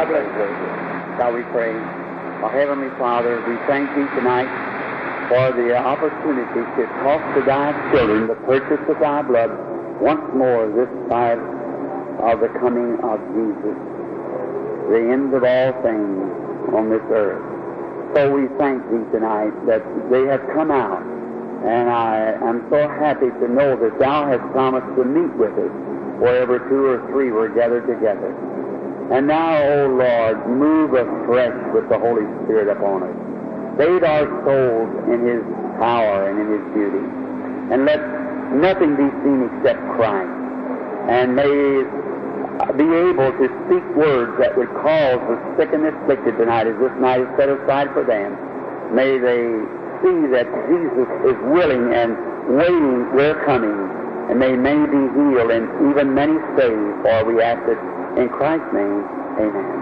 God bless you. Shall we pray? Our Heavenly Father, we thank Thee tonight for the opportunity to talk to Thy children, the purchase of Thy blood, once more this side of the coming of Jesus, the end of all things on this earth. So we thank Thee tonight that they have come out, and I am so happy to know that Thou hast promised to meet with us wherever two or three were gathered together. And now, O Lord, move afresh with the Holy Spirit upon us. Bathe our souls in His power and in His beauty. And let nothing be seen except Christ. And may be able to speak words that would cause the sick and afflicted tonight, as this night is set aside for them. May they see that Jesus is willing and waiting, we're coming. And may many be healed and even many saved, for we ask it in Christ's name. Amen.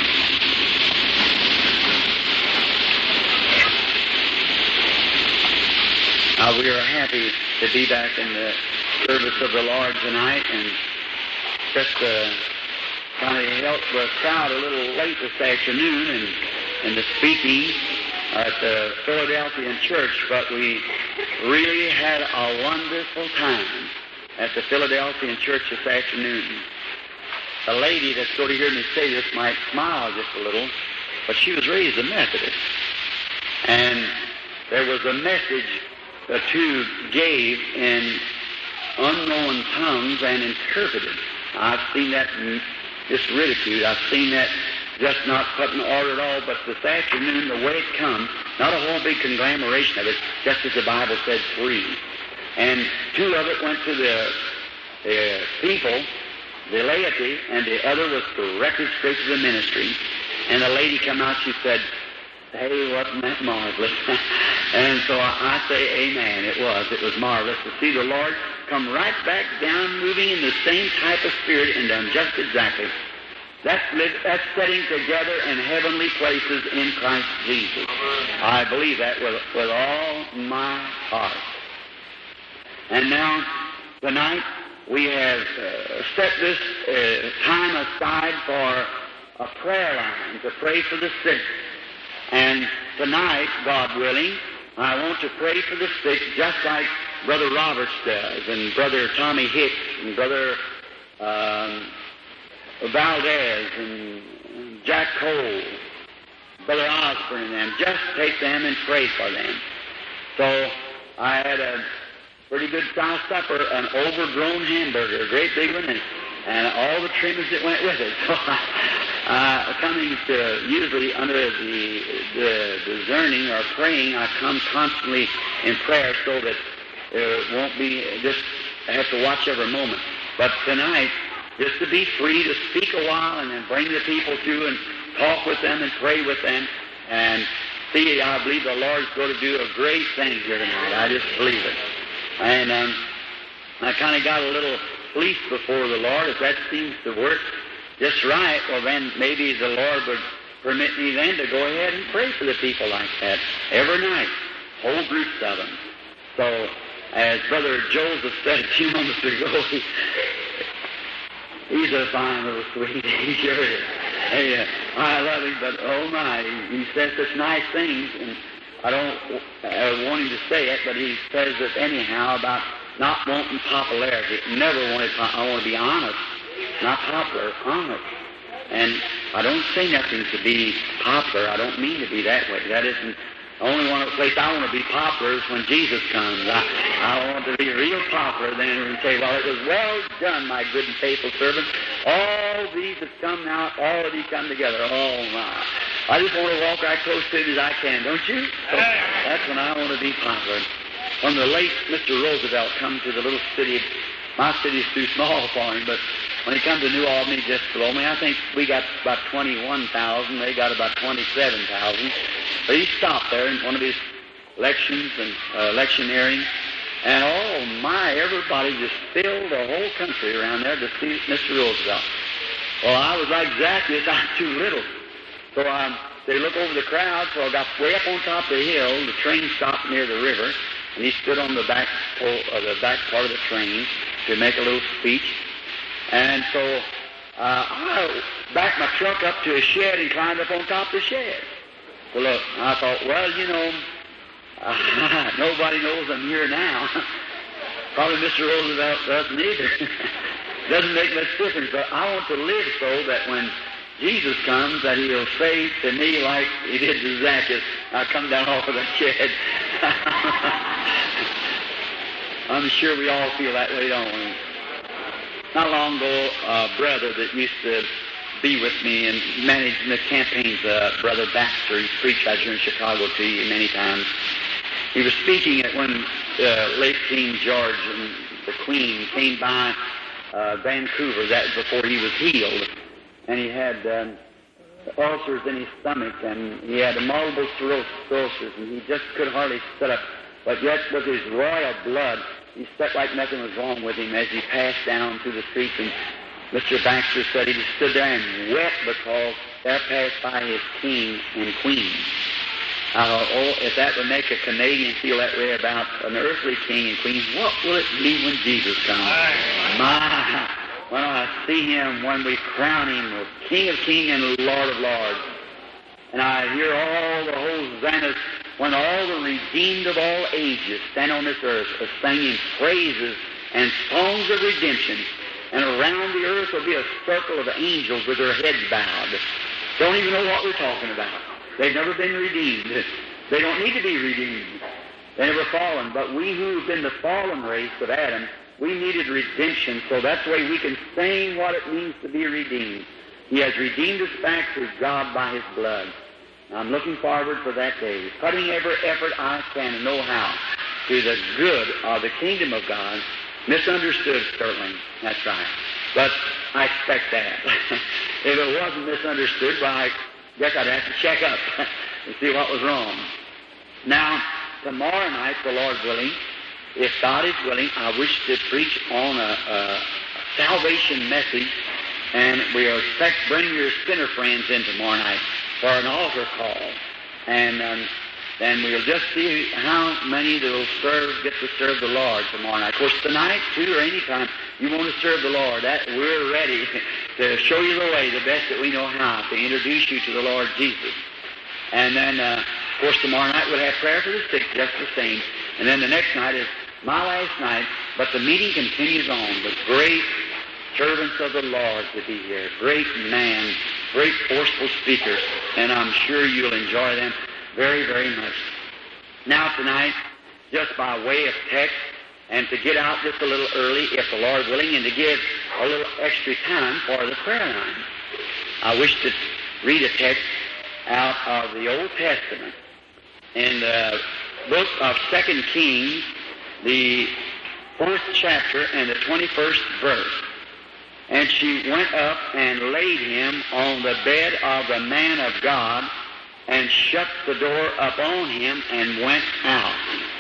We are happy to be back in the service of the Lord tonight, and just kind of helped the crowd a little late this afternoon in the speaking at the Philadelphian church, but we really had a wonderful time at the Philadelphian church this afternoon. A lady that's going to hear me say this might smile just a little, but she was raised a Methodist. And there was a message the two gave in unknown tongues and interpreted. I've seen that just ridiculed. I've seen that just not put in order at all, but this afternoon, the way it comes, not a whole big conglomeration of it, just as the Bible said, three. And two of it went to the people, the laity, and the other was directed straight to the ministry. And the lady come out, she said, "Hey, wasn't that marvelous?" And so I say, amen, it was marvelous to see the Lord come right back down, moving in the same type of spirit and done just exactly. That's setting together in heavenly places in Christ Jesus. I believe that with all my heart. And now, tonight, we have set this time aside for a prayer line to pray for the sick. And tonight, God willing, I want to pray for the sick just like Brother Roberts does, and Brother Tommy Hicks, and Brother Valdez, and Jack Cole, Brother Osborne and them. Just take them and pray for them. So I had a pretty good style supper, an overgrown hamburger, a great big one, and all the trimmings that went with it. So coming to usually under the discerning or praying, I come constantly in prayer so that it won't be just I have to watch every moment. But tonight, just to be free to speak a while and then bring the people through and talk with them and pray with them and see, I believe the Lord's going to do a great thing here tonight. I just believe it. And I kind of got a little fleece before the Lord. If that seems to work just right, well then maybe the Lord would permit me then to go ahead and pray for the people like that every night, whole groups of them. So, as Brother Joseph said a few moments ago, he's a fine little sweet. He sure is. Hey, I love him, but oh my, he says such nice things, and I don't want him to say it, but he says it anyhow about not wanting popularity. Never wanted. I want to be honest, not popular, honest. And I don't say nothing to be popular. I don't mean to be that way. That isn't the only one place I want to be popular is when Jesus comes. I want to be real popular then and say, well, it was well done, my good and faithful servant. All these have come now, already come together. Oh, my. I just want to walk right close to it as I can, don't you? So that's when I want to be popular. When the late Mr. Roosevelt come to the little city, my city's too small for him, but when he come to New Albany just below me, I think we got about 21,000. They got about 27,000. But he stopped there in one of his elections and electioneering, and oh my, everybody just filled the whole country around there to see Mr. Roosevelt. Well, I was like Zacchaeus, I'm too little. So they look over the crowd, so I got way up on top of the hill. The train stopped near the river, and he stood on the back part of the train to make a little speech. And so I backed my truck up to a shed and climbed up on top of the shed. So look, I thought, well, you know, nobody knows I'm here now. Probably Mr. Roosevelt doesn't either. Doesn't make much difference, but I want to live so that when Jesus comes, that He'll say to me like He did to Zacchaeus, I come down off of the shed. I'm sure we all feel that way, don't we? Not long ago, a brother that used to be with me and managing the campaigns, Brother Baxter, he's preached out here in Chicago to you many times. He was speaking at when late King George and the Queen came by Vancouver, that before he was healed, and he had ulcers in his stomach, and he had a multiple sclerosis, and he just could hardly sit up. But yet, with his royal blood, he stepped like nothing was wrong with him as he passed down through the streets. And Mr. Baxter said he just stood there and wept because there passed by his king and queen. I thought, oh, if that would make a Canadian feel that way about an earthly king and queen, what will it be when Jesus comes? My, when I see Him, when we crown Him as King of Kings and Lord of Lords, and I hear all the hosannas, when all the redeemed of all ages stand on this earth singing praises and songs of redemption, and around the earth will be a circle of angels with their heads bowed. Don't even know what we're talking about. They've never been redeemed. They don't need to be redeemed. They've never fallen. But we who've been the fallen race of Adam, we needed redemption, so that's the way we can sing what it means to be redeemed. He has redeemed us back to God by His blood. I'm looking forward for that day, putting every effort I can and know how to the good of the kingdom of God. Misunderstood, certainly. That's right. But I expect that. If it wasn't misunderstood, well, I guess I'd have to check up and see what was wrong. Now, tomorrow night, the Lord willing, if God is willing, I wish to preach on a salvation message, and we'll expect bring your sinner friends in tomorrow night for an altar call. And then we'll just see how many that will get to serve the Lord tomorrow night. Of course, tonight, too, or any time you want to serve the Lord, that we're ready to show you the way, the best that we know how, to introduce you to the Lord Jesus. And then, of course, tomorrow night we'll have prayer for the sick, just the same. And then the next night is my last night, but the meeting continues on with great servants of the Lord to be here, great man, great forceful speakers, and I'm sure you'll enjoy them very, very much. Now tonight, just by way of text, and to get out just a little early, if the Lord willing, and to give a little extra time for the prayer line, I wish to read a text out of the Old Testament in the book of 2 Kings, the 4th chapter and the 21st verse. And she went up and laid him on the bed of the man of God, and shut the door upon him, and went out.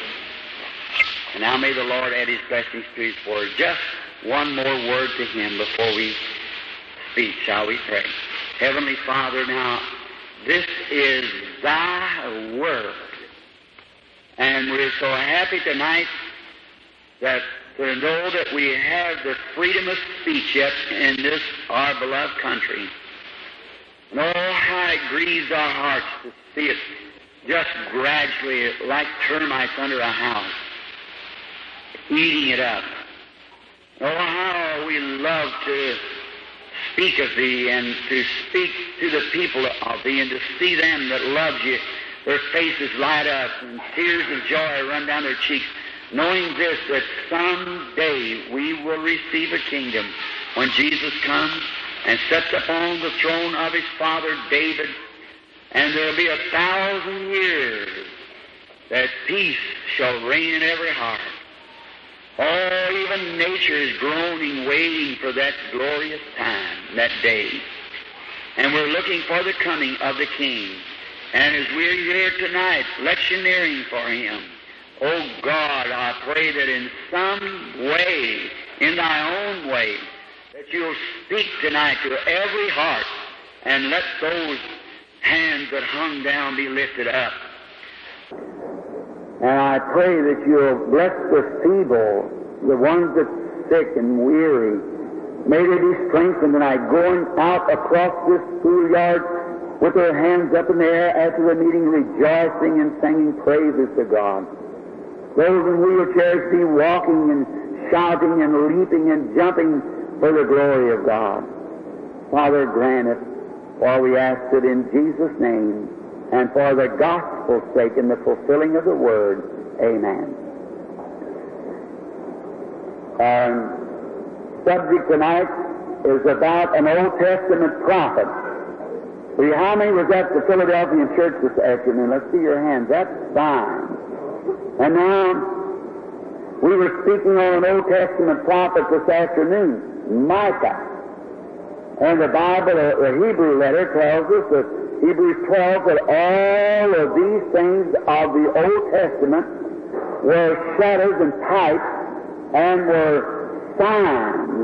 And now may the Lord add His blessings to His word. Just one more word to Him before we speak. Shall we pray? Heavenly Father, now, this is Thy word. And we're so happy tonight that to know that we have the freedom of speech yet in this, our beloved country. And oh, how it grieves our hearts to see it just gradually, like termites under a house, eating it up. Oh, how we love to speak of Thee and to speak to the people of Thee and to see them that love You, their faces light up and tears of joy run down their cheeks, knowing this, that someday we will receive a kingdom when Jesus comes and sits upon the throne of His father David, and there'll be 1,000 years that peace shall reign in every heart. Oh, even nature is groaning, waiting for that glorious time, that day. And we're looking for the coming of the King. And as we're here tonight, lectioneering for Him, oh God, I pray that in some way, in Thy own way, that You'll speak tonight to every heart, and let those hands that hung down be lifted up. And I pray that You'll bless the feeble, the ones that's sick and weary, May they be strengthened tonight, going out across this schoolyard with their hands up in the air after the meeting, rejoicing and singing praises to God. Those in wheelchairs be walking and shouting and leaping and jumping for the glory of God. Father, grant it, for we ask it in Jesus' name, and for the gospel's sake and the fulfilling of the word. Amen. Our subject tonight is about an Old Testament prophet. See, how many was at the Philadelphia church this afternoon? Let's see your hands. That's fine. And now, we were speaking on an Old Testament prophet this afternoon, Micah. And the Bible, the Hebrew letter, tells us that Hebrews 12, that all of these things of the Old Testament were shadows and types and were signs,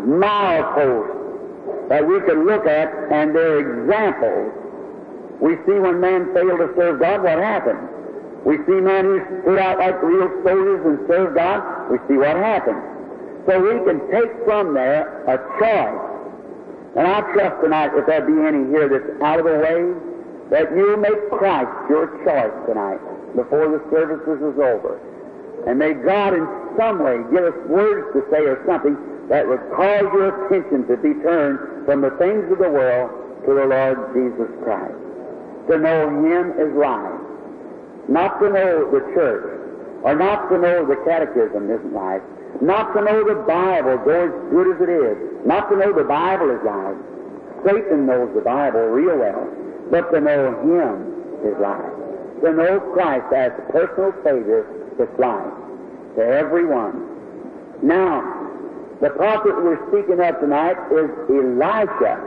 mileposts that we could look at, and they're examples. We see when man failed to serve God, what happened. We see men who stood out like real soldiers and served God, we see what happened. So we can take from there a choice. And I trust tonight, if there be any here that's out of the way, that you'll make Christ your choice tonight before the services is over. And may God in some way give us words to say or something that would cause your attention to be turned from the things of the world to the Lord Jesus Christ. To know Him is life. Not to know the church, or not to know the catechism isn't life. Not to know the Bible, though as good as it is. Not to know the Bible is life. Satan knows the Bible real well. But to know Him is life. To know Christ as personal Savior is life to everyone. Now, the prophet we're speaking of tonight is Elisha.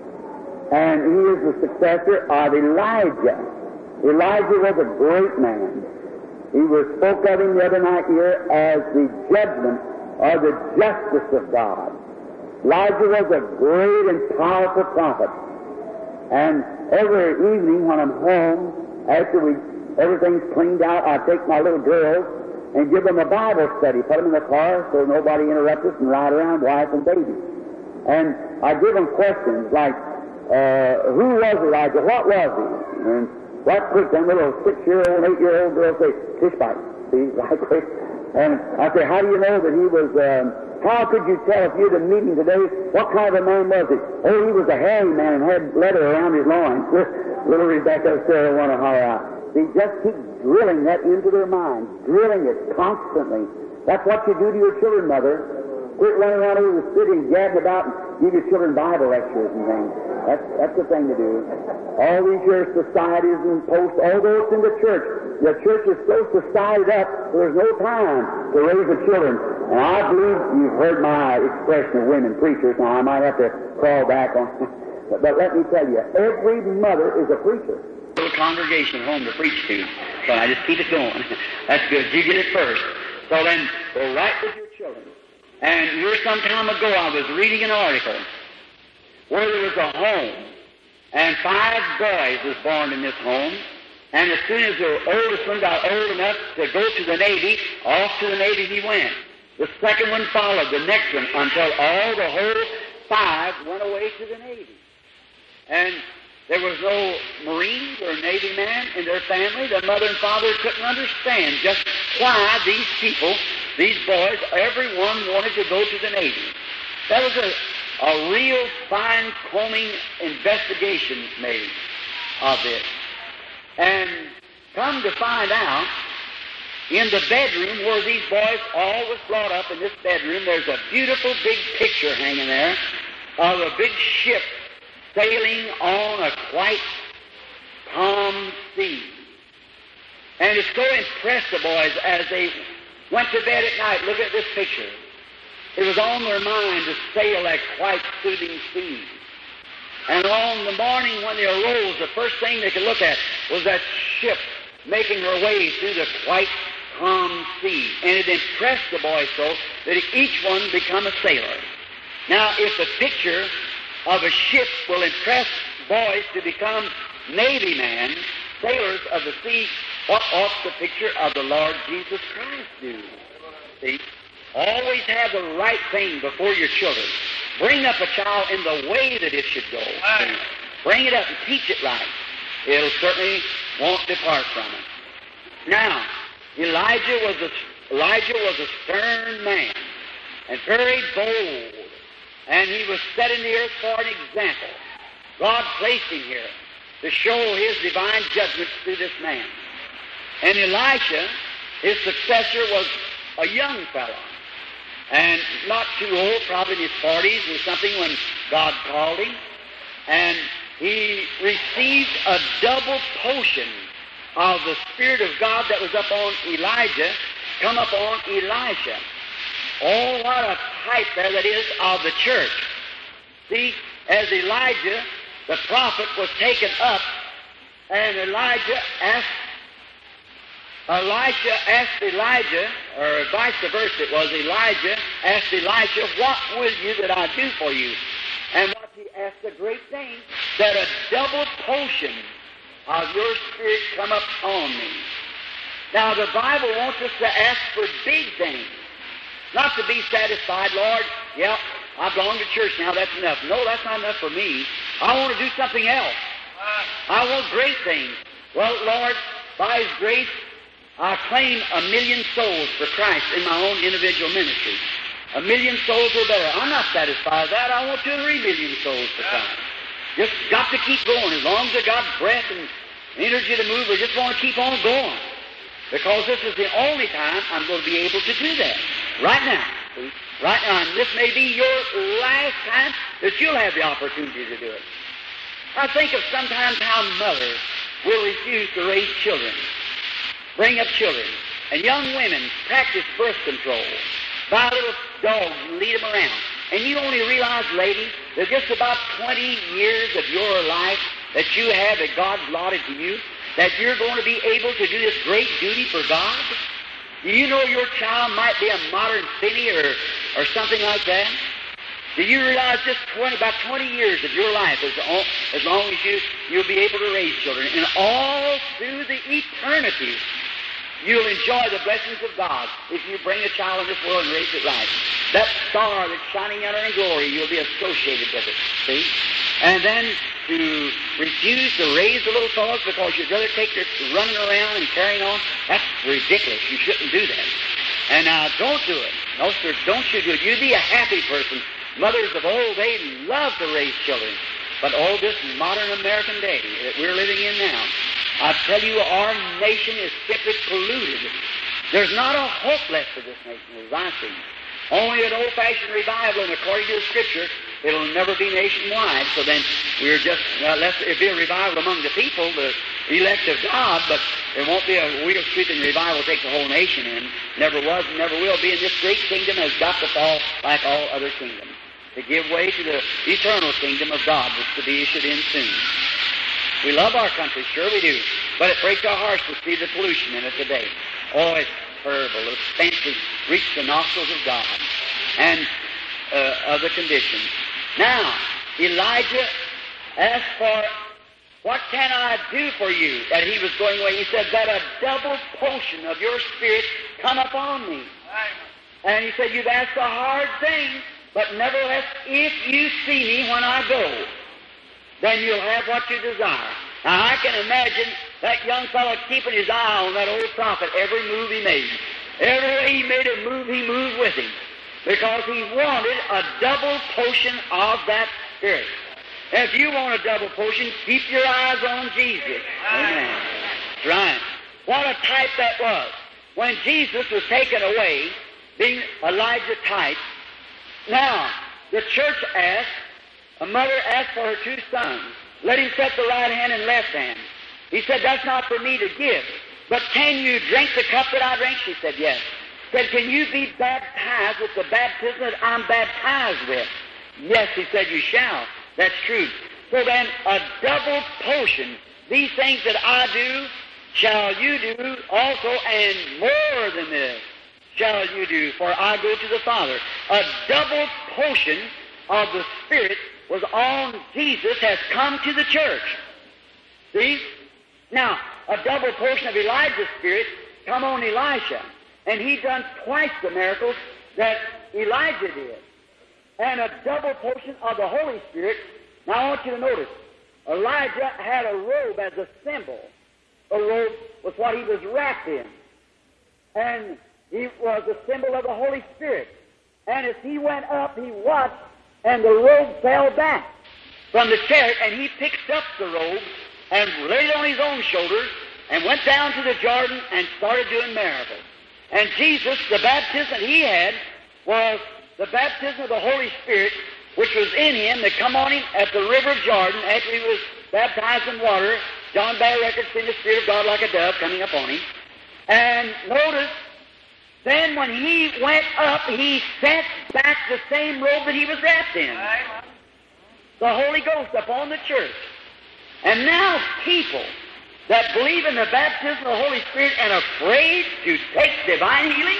And he is the successor of Elijah. Elijah was a great man. He was spoke of him the other night here as the judgment or the justice of God. Elijah was a great and powerful prophet. And every evening when I'm home, after everything's cleaned out, I take my little girls and give them a Bible study, put them in the car so nobody interrupts us, and ride around, wife and baby. And I give them questions like, who was Elijah? What was he? And right quick, them little 6-year-old, 8-year-old girls say, Tishbite. See, right quick. And I say, how do you know that he was, how could you tell if you had a meeting today, what kind of a man was he? Oh, he was a hairy man and had leather around his loins. Little Rebecca Sarah want to holler out. See, just keep drilling that into their minds, drilling it constantly. That's what you do to your children, Mother. Quit running around over the city and gabbing about and give your children Bible lectures and things. That's the thing to do. All these your societies and posts, all those in the church. The church is so societed up, there's no time to raise the children. And I believe you've heard my expression of women preachers. Now, I might have to crawl back on. But let me tell you, every mother is a preacher. Little congregation at home to preach to. So I just keep it going. That's good. You get it first. So then, go right with your children. And here some time ago I was reading an article where there was a home, and 5 boys was born in this home, and as soon as the oldest one got old enough to go to the Navy, off to the Navy he went. The second one followed, the next one, until all the whole 5 went away to the Navy. And there was no Marines or Navy man in their family. Their mother and father couldn't understand just why these people, these boys, everyone wanted to go to the Navy. That was a real fine-combing investigation made of this. And come to find out, in the bedroom where these boys all was brought up in this bedroom, there's a beautiful big picture hanging there of a big ship sailing on a quite calm sea. And it so impressed the boys as they went to bed at night. Look at this picture. It was on their mind to sail that quite soothing sea. And on the morning when they arose, the first thing they could look at was that ship making her way through the quite calm sea. And it impressed the boys so that each one become a sailor. Now, if the picture of a ship will impress boys to become Navy men, sailors of the sea, what ought the picture of the Lord Jesus Christ do? See? Always have the right thing before your children. bring up a child in the way that it should go. Bring it up and teach it right. It'll certainly won't depart from it. Now, Elijah was a stern man and very bold, and he was set in the earth for an example. God placed him here to show His divine judgment through this man. And Elisha, his successor, was a young fellow, and not too old, probably in his 40s or something when God called him. And he received a double portion of the Spirit of God that was upon Elijah, come upon Elisha. Oh, what a type there that is of the church. See, as Elijah, the prophet, was taken up, and Elisha asked Elijah, or vice versa, it was Elijah asked Elisha, what will you that I do for you? And what he asked, a great thing, that a double portion of your Spirit come up on me. Now, the Bible wants us to ask for big things, not to be satisfied, Lord, yeah, I belong to church now, that's enough. No, that's not enough for me. I want to do something else. I want great things. Well, Lord, by His grace, I claim 1 million souls for Christ in my own individual ministry. 1 million souls or better. I'm not satisfied with that. I want 2 or 3 million souls for Christ. Just got to keep going. As long as I got breath and energy to move, I just want to keep on going. Because this is the only time I'm going to be able to do that. Right now. See? Right now. And this may be your last time that you'll have the opportunity to do it. I think of sometimes how mothers will refuse to raise children, bring up children, and young women practice birth control. Buy little dogs and lead them around. And you only realize, ladies, that just about 20 years of your life that you have that God's allotted to you, that you're going to be able to do this great duty for God. Do you know your child might be a modern Finney or something like that? Do you realize just about 20 years of your life, as long as you'll be able to raise children, and all through the eternity, you'll enjoy the blessings of God if you bring a child in this world and raise it right. That star that's shining out in glory, you'll be associated with it, see? And then to refuse to raise the little fellows because you'd rather take this running around and carrying on, that's ridiculous. You shouldn't do that. And now, don't do it. No, sir, don't you do it. You'd be a happy person. Mothers of old, they love to raise children. But all this modern American day that we're living in now, I tell you, our nation is simply polluted. There's not a hope left for this nation, as I see. Only an old-fashioned revival, and according to the Scripture, it'll never be nationwide. So then we're just, it'll be a revival among the people, the elect of God, but it won't be a wheel-sweeping revival to take the whole nation in. Never was and never will be. And this great kingdom has got to fall like all other kingdoms, to give way to the eternal kingdom of God that's to be issued in soon. We love our country, sure we do, but it breaks our hearts to see the pollution in it today. Oh, it's terrible. The stench has reached the nostrils of God and other conditions. Now, Elijah asked for, what can I do for you? That he was going away. He said, that a double portion of your Spirit come upon me. And he said, you've asked a hard thing, but nevertheless, if you see me when I go, then you'll have what you desire. Now, I can imagine that young fellow keeping his eye on that old prophet every move he made. Every he made a move, he moved with him, because he wanted a double portion of that Spirit. If you want a double portion, keep your eyes on Jesus. Amen. That's right. What a type that was. When Jesus was taken away, being Elijah type, now, the church asked, a mother asked for her 2 sons. Let him set the right hand and left hand. He said, that's not for me to give. But can you drink the cup that I drink? She said, yes. He said, can you be baptized with the baptism that I'm baptized with? Yes, he said, you shall. That's true. So then, a double portion, these things that I do, shall you do also, and more than this shall you do, for I go to the Father. A double portion of the Spirit was on Jesus, has come to the church. See? Now, a double portion of Elijah's Spirit come on Elisha, and he done twice the miracles that Elijah did. and a double portion of the Holy Spirit. Now I want you to notice, Elijah had a robe as a symbol. A robe was what he was wrapped in. And he was a symbol of the Holy Spirit. And as he went up, he watched, and the robe fell back from the chariot, and he picked up the robe and laid it on his own shoulders and went down to the Jordan and started doing miracles. And Jesus, the baptism he had was the baptism of the Holy Spirit, which was in him, that come on him at the river of Jordan after he was baptized in water. John bare record, seeing the Spirit of God like a dove coming upon him. And notice, then when he went up, he sent back the same robe that he was wrapped in. The Holy Ghost upon the church. And now people that believe in the baptism of the Holy Spirit and are afraid to take divine healing,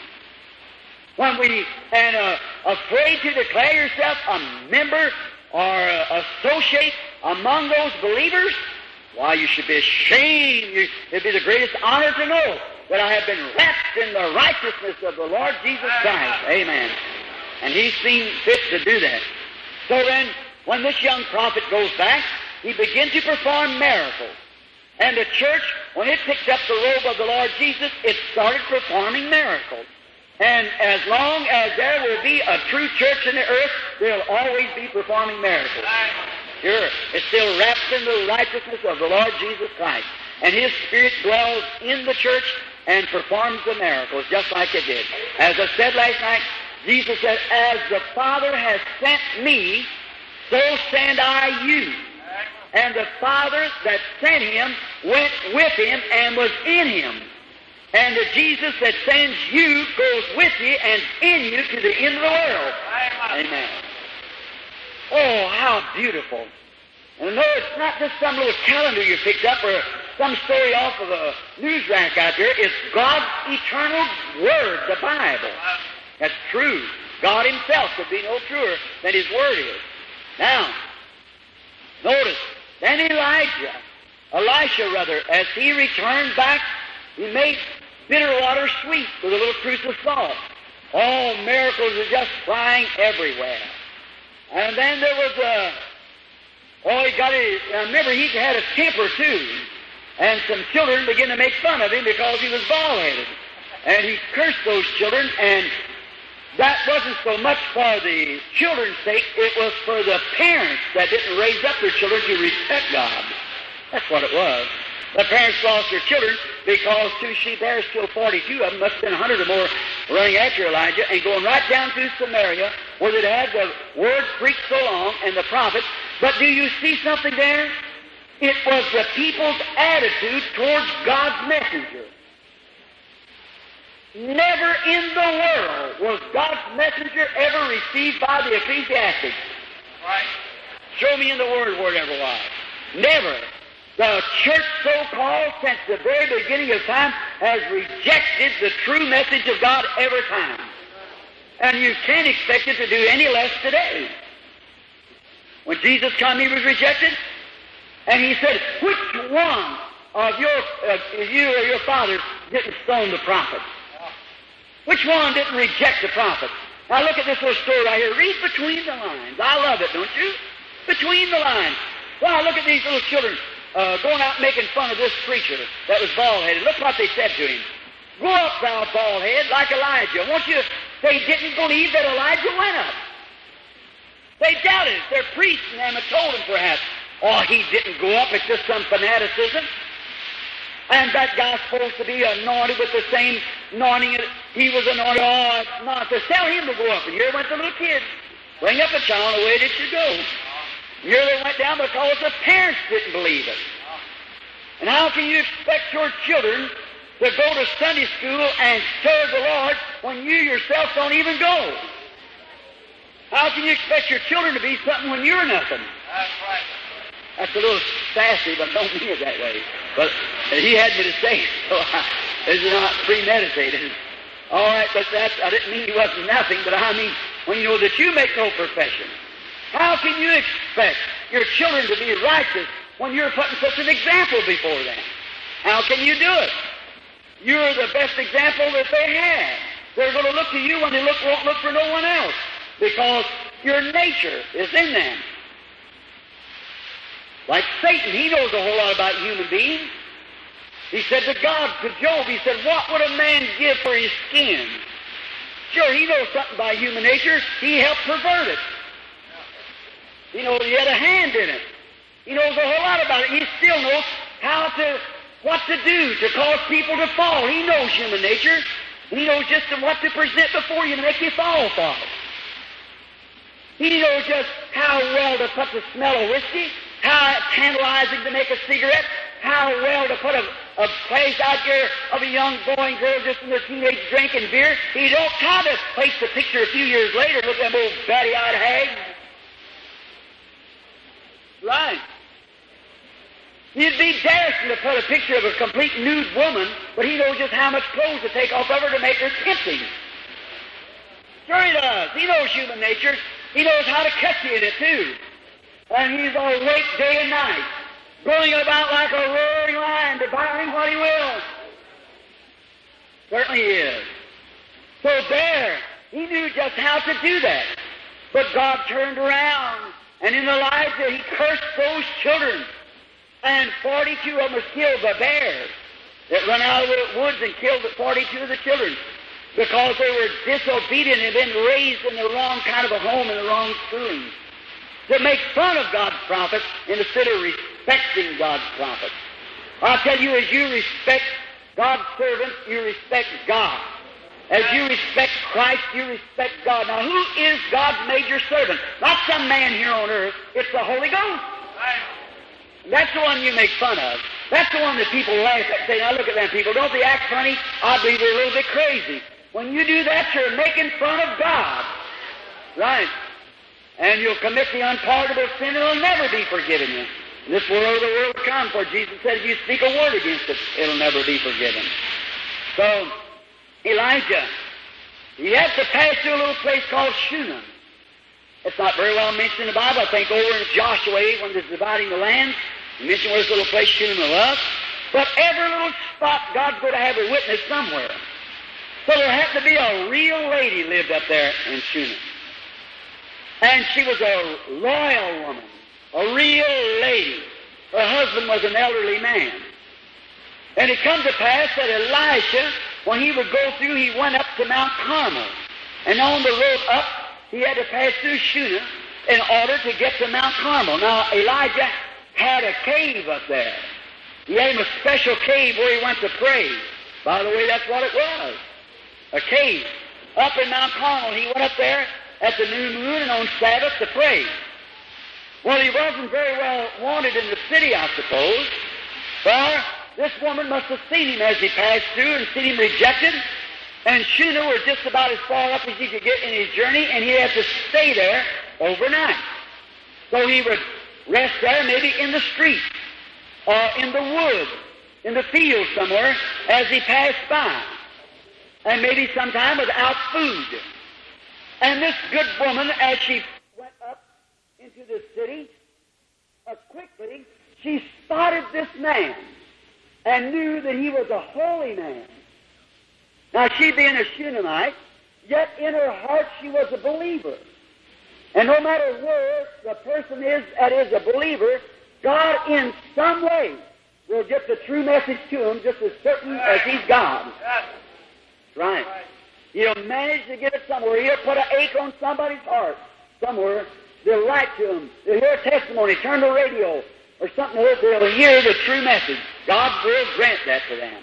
afraid to declare yourself a member or associate among those believers, why, you should be ashamed. It'd be the greatest honor to know that I have been wrapped in the righteousness of the Lord Jesus Christ. Amen. And He's seen fit to do that. So then, when this young prophet goes back, he began to perform miracles. And the church, when it picked up the robe of the Lord Jesus, it started performing miracles. And as long as there will be a true church in the earth, there will always be performing miracles. Sure, it's still wrapped in the righteousness of the Lord Jesus Christ. And His Spirit dwells in the church and performs the miracles, just like it did. As I said last night, Jesus said, as the Father has sent me, so send I you. And the Father that sent Him went with Him and was in Him. And the Jesus that sends you goes with you and in you to the end of the world. Amen. Oh, how beautiful. And no, it's not just some little calendar you picked up or some story off of a news rack out there. It's God's eternal Word, the Bible. That's true. God Himself could be no truer than His Word is. Now, notice, then Elisha, as he returned back, he made bitter water sweet with a little cruse of salt. Oh, miracles are just flying everywhere. And then there was remember he had a temper too. And some children began to make fun of him because he was bald-headed. And he cursed those children, and that wasn't so much for the children's sake, it was for the parents that didn't raise up their children to respect God. That's what it was. The parents lost their children because 2 sheep heirs killed 42 of them, must have been 100 or more running after Elijah, and going right down through Samaria, where they'd had the word preached so long, and the prophets. But do you see something there? It was the people's attitude towards God's messenger. Never in the world was God's messenger ever received by the ecclesiastics. Right. Show me in the Word where it ever was. Never. The church, so-called, since the very beginning of time, has rejected the true message of God every time. And you can't expect it to do any less today. When Jesus came, He was rejected. And He said, which one of you or your fathers didn't stone the prophet? Which one didn't reject the prophet? Now look at this little story right here. Read between the lines. I love it, don't you? Between the lines. Wow, look at these little children going out making fun of this preacher that was bald-headed. Look what they said to him. Go up, thou bald-head, like Elijah. Won't you? They didn't believe that Elijah went up. They doubted it. Their priests and them had told them perhaps, oh, he didn't go up. It's just some fanaticism. And that guy's supposed to be anointed with the same anointing he was anointed. Oh, it's nonsense. Tell him to go up. And here went the little kid. Bring up a child the way it should go. And here they went down because the parents didn't believe it. And how can you expect your children to go to Sunday school and serve the Lord when you yourself don't even go? How can you expect your children to be something when you're nothing? That's right. That's a little sassy, but don't mean it that way. But he had me to say it, so this is not premeditated. All right, but I didn't mean he wasn't nothing, but I mean when you know that you make no profession. How can you expect your children to be righteous when you're putting such an example before them? How can you do it? You're the best example that they have. They're going to look to you when they won't look for no one else. Because Your nature is in them. Like Satan, he knows a whole lot about human beings. He said to God, to Job, he said, what would a man give for his skin? Sure, he knows something about human nature. He helped pervert it. He knows he had a hand in it. He knows a whole lot about it. He still knows what to do to cause people to fall. He knows human nature. He knows just what to present before you to make you fall for it. He knows just how well to put the smell of whiskey, how tantalizing to make a cigarette, how well to put a place out there of a young boy and girl just in their teenage drinking beer. He don't try to place the picture a few years later with them old batty-eyed hags. Right. You'd be dancing to put a picture of a complete nude woman, but he knows just how much clothes to take off of her to make her tempting. Sure he does. He knows human nature. He knows how to catch you in it, too. And he's awake day and night, going about like a roaring lion, devouring what he will. Certainly he is. So there, he knew just how to do that. But God turned around, and in Elijah, he cursed those children. And 42 of them was killed by bears that run out of the woods and killed the 42 of the children because they were disobedient and had been raised in the wrong kind of a home and the wrong schooling. To make fun of God's prophets instead of respecting God's prophets. I'll tell you, as you respect God's servants, you respect God. As you respect Christ, you respect God. Now, who is God's major servant? Not some man here on earth. It's the Holy Ghost. That's the one you make fun of. That's the one that people laugh at and say, now look at them people. Don't they act funny? I believe they're a little bit crazy. When you do that, you're making fun of God. Right. And you'll commit the unpardonable sin and it'll never be forgiven you. In this world, the world will come, for Jesus said if you speak a word against it, it'll never be forgiven. So, Elijah, he had to pass through a little place called Shunem. It's not very well mentioned in the Bible. I think over in Joshua 8, when they're dividing the land, he mentioned where this little place Shunem was. But every little spot, God's going to have a witness somewhere. So there had to be a real lady lived up there in Shunem. And she was a loyal woman, a real lady. Her husband was an elderly man. And it come to pass that Elisha, when he would go through, he went up to Mount Carmel. And on the road up, he had to pass through Shunem in order to get to Mount Carmel. Now, Elijah had a cave up there. He had him a special cave where he went to pray. By the way, that's what it was. A cave. Up in Mount Carmel, he went up there at the new moon and on Sabbath to pray. Well, he wasn't very well wanted in the city, I suppose. Well, this woman must have seen him as he passed through and seen him rejected. And Shunem was just about as far up as he could get in his journey, and he had to stay there overnight. So he would rest there, maybe in the street, or in the woods, in the field somewhere, as he passed by. And maybe sometime without food. And this good woman, as she went up into the city, quickly, she spotted this man and knew that he was a holy man. Now, she being a Shunammite, yet in her heart she was a believer. And no matter where the person is that is a believer, God in some way will get the true message to him just as certain as he's God. Right. He'll manage to get it somewhere. He'll put an ache on somebody's heart somewhere. They'll write to him. They'll hear a testimony, turn the radio, or something else. They'll hear the true message. God will grant that to them.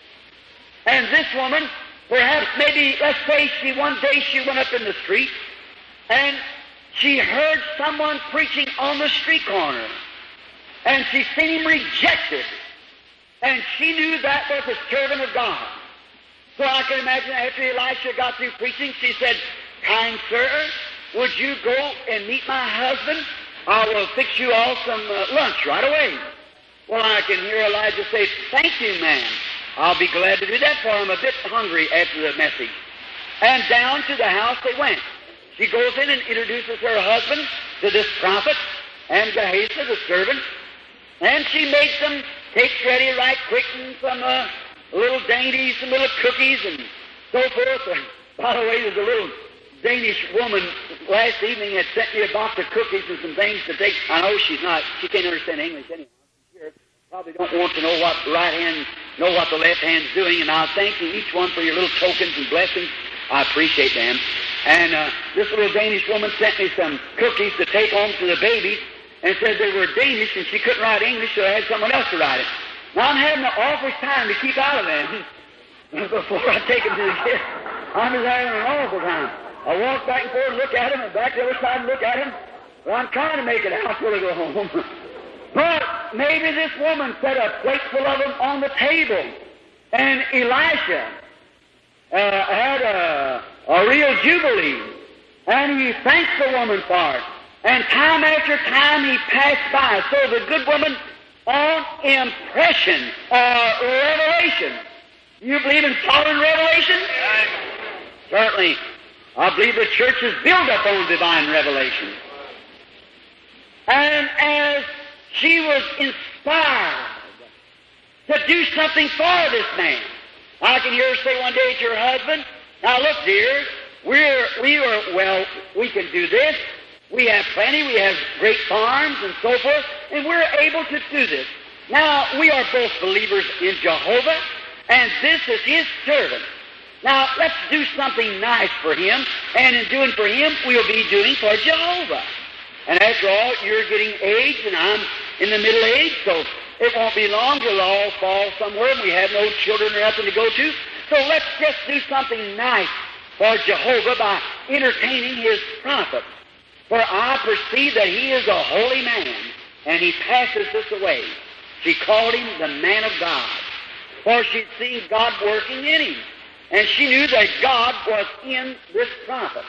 And this woman, perhaps maybe, let's say one day she went up in the street, and she heard someone preaching on the street corner. And she seen him rejected. And she knew that was a servant of God. So I can imagine after Elisha got through preaching, she said, "Kind sir, would you go and meet my husband? I will fix you all some lunch right away." Well, I can hear Elijah say, "Thank you, ma'am. I'll be glad to do that for him. I'm a bit hungry after the message." And down to the house they went. She goes in and introduces her husband to this prophet and Gehazi, the servant. And she makes some cakes ready right quick and some little dainties, some little cookies and so forth. By the way, there's a little Danish woman last evening had sent me a box of cookies and some things to take. I know she can't understand English anyway. She probably don't want to know what the right hand, know what the left hand's doing, and I'll thank you each one for your little tokens and blessings. I appreciate them. And this little Danish woman sent me some cookies to take home to the babies and said they were Danish and she couldn't write English, so I had someone else to write it. Now I'm having the awful time to keep out of them before I take them to the kids. I'm just having an awful time. I walk back and forth and look at him, and back to the other side and look at him. Well, I'm trying to make it out till I go home. But maybe this woman set a plate full of them on the table. And Elisha had a real jubilee. And he thanked the woman for it. And time after time he passed by. So the good woman, on impression or revelation. You believe in sovereign revelation? Certainly. I believe the church is built upon divine revelation. And as she was inspired to do something for this man, I can hear her say one day to her husband, now look, dear, we can do this. We have plenty. We have great farms and so forth, and we're able to do this. Now, we are both believers in Jehovah, and this is His servant. Now, let's do something nice for him, and in doing for him, we'll be doing for Jehovah. And after all, you're getting aged, and I'm in the middle age, so it won't be long till we'll all fall somewhere, and we have no children or nothing to go to. So let's just do something nice for Jehovah by entertaining His prophet. For I perceive that he is a holy man, and he passes this away. She called him the man of God, for she'd seen God working in him. And she knew that God was in this prophet.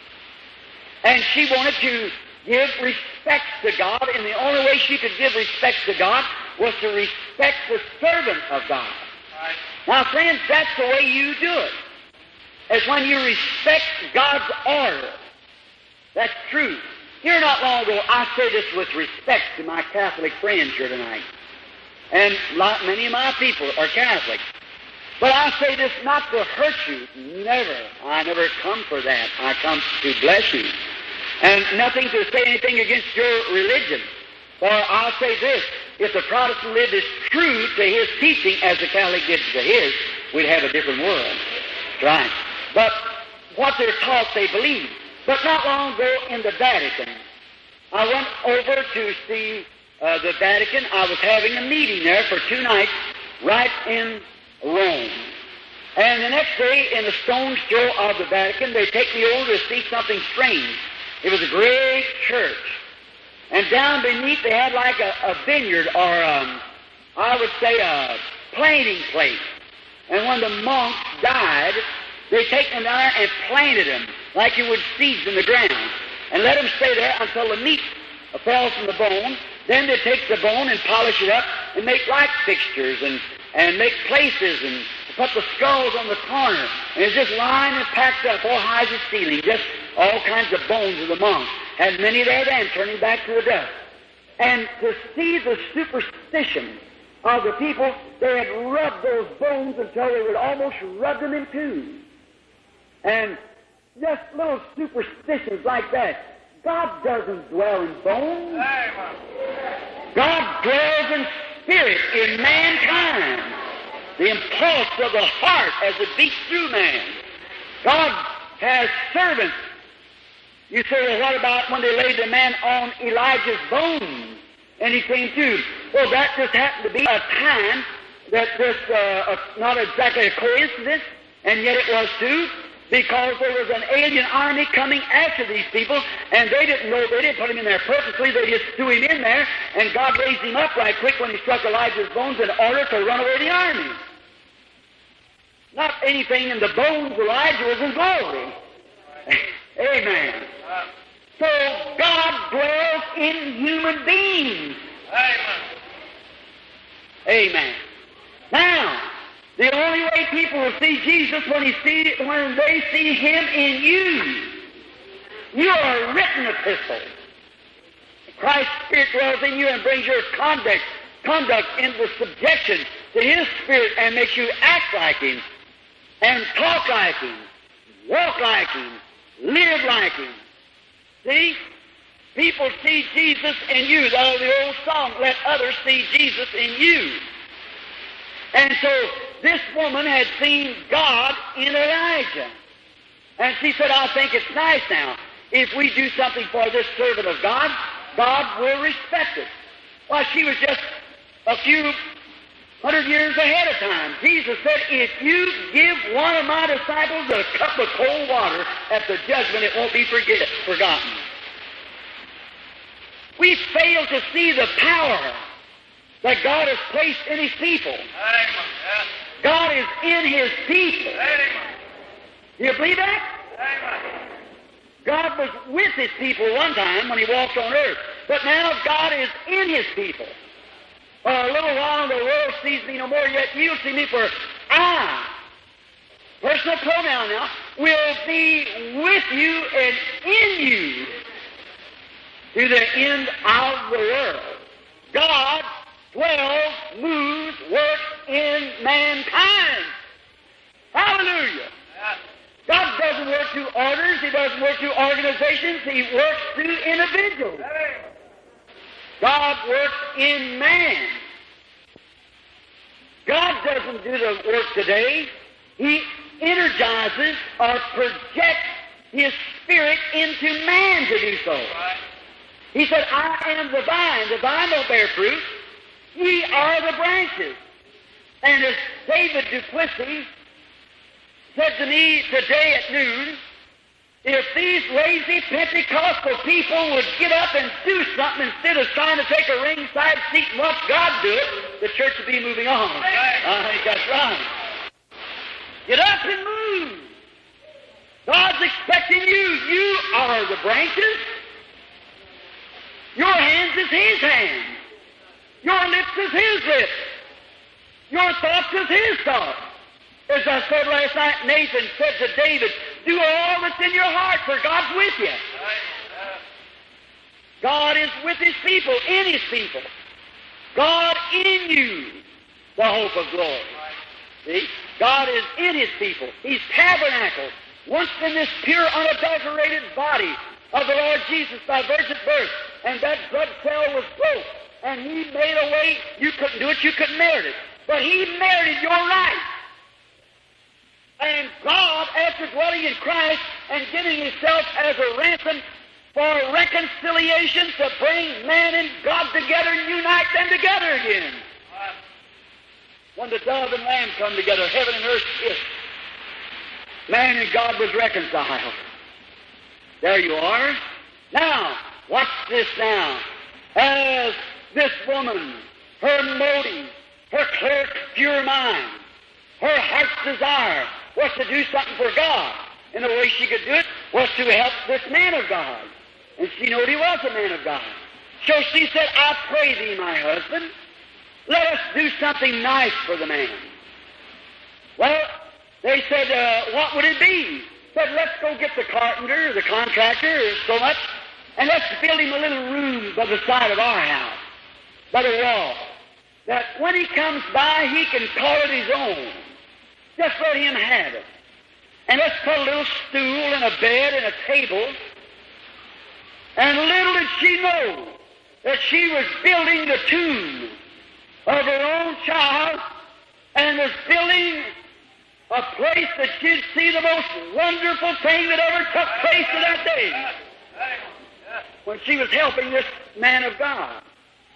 And she wanted to give respect to God, and the only way she could give respect to God was to respect the servant of God. Right. Now, friends, that's the way you do it. As when you respect God's order. That's true. Here not long ago, I say this with respect to my Catholic friends here tonight. And many of my people are Catholic. But I say this not to hurt you. Never. I never come for that. I come to bless you. And nothing to say anything against your religion. For I'll say this, if the Protestant lived as true to his teaching as the Catholic did to his, we'd have a different world. Right. But what they're taught, they believe. But not long ago in the Vatican, I went over to see the Vatican. I was having a meeting there for 2 nights right in Rome. And the next day, in a stone's throw of the Vatican, they take me over to see something strange. It was a great church. And down beneath, they had like a vineyard, or I would say a planting place. And when the monks died, they take them down there and planted them, like you would seeds in the ground, and let them stay there until the meat fell from the bone. Then they take the bone and polish it up and make light fixtures and make places and put the skulls on the corner. And it's just lined and packed up all high as the ceiling, just all kinds of bones of the monks. Had many there then, turning back to the dust. And to see the superstition of the people, they had rubbed those bones until they would almost rub them in two. And just little superstitions like that. God doesn't dwell in bones. God dwells in spirit, in mankind. The impulse of the heart as it beats through man. God has servants. You say, well, what about when they laid the man on Elijah's bones and he came to? Well, that just happened to be a time that this, not exactly a coincidence, and yet it was too, because there was an alien army coming after these people, and they didn't know, they didn't put him in there purposely, they just threw him in there, and God raised him up right quick when he struck Elijah's bones in order to run away the army. Not anything in the bones, Elijah was in glory. Amen. So God dwells in human beings. Amen. Now, the only way people will see Jesus when they see Him in you. You are a written epistle. Christ's Spirit dwells in you and brings your conduct into subjection to His Spirit and makes you act like Him and talk like Him, walk like Him, Live like Him. See? People see Jesus in you. That was the old song, let others see Jesus in you. And so this woman had seen God in Elijah. And she said, I think it's nice now. If we do something for this servant of God, God will respect it. Well, she was just a few 100 years ahead of time. Jesus said, if you give one of my disciples a cup of cold water at the judgment, it won't be forgotten. We fail to see the power that God has placed in His people. God is in His people. Do you believe that? God was with His people one time when He walked on earth, but now God is in His people. For a little while the world sees me no more, yet you'll see me, for I, personal pronoun now, will be with you and in you to the end of the world. God dwells, moves, works in mankind. Hallelujah. God doesn't work through orders. He doesn't work through organizations. He works through individuals. God works in man. God doesn't do the work today. He energizes or projects His Spirit into man to do so. He said, I am the vine. The vine don't bear fruit. Ye are the branches. And as David Duplessis said to me today at noon, if these lazy Pentecostal people would get up and do something instead of trying to take a ringside seat and watch God do it, the church would be moving on. I think that's right. Get up and move. God's expecting you. You are the branches. Your hands is His hands. Your lips is His lips. Your thoughts is His thoughts. As I said last night, Nathan said to David, do all that's in your heart, for God's with you. God is with His people, in His people. God in you, the hope of glory. See? God is in His people. He's tabernacled once in this pure, unadulterated body of the Lord Jesus by virgin birth. And that blood cell was broke. And He made a way. You couldn't do it. You couldn't merit it. But He merited your right. And God, after dwelling in Christ and giving Himself as a ransom for reconciliation to bring man and God together and unite them together again. When the dove and lamb come together, heaven and earth kissed. Man and God was reconciled. There you are. Now, watch this now. As this woman, her motive, her clear, pure mind, her heart's desire was to do something for God. And the way she could do it was to help this man of God. And she knew he was a man of God. So she said, I pray thee, my husband, let us do something nice for the man. Well, they said, what would it be? Said, let's go get the carpenter, the contractor, or so much, and let's build him a little room by the side of our house, by the wall, that when he comes by, he can call it his own. Just let him have it. And let's put a little stool and a bed and a table. And little did she know that she was building the tomb of her own child and was building a place that she'd see the most wonderful thing that ever took place in that day when she was helping this man of God.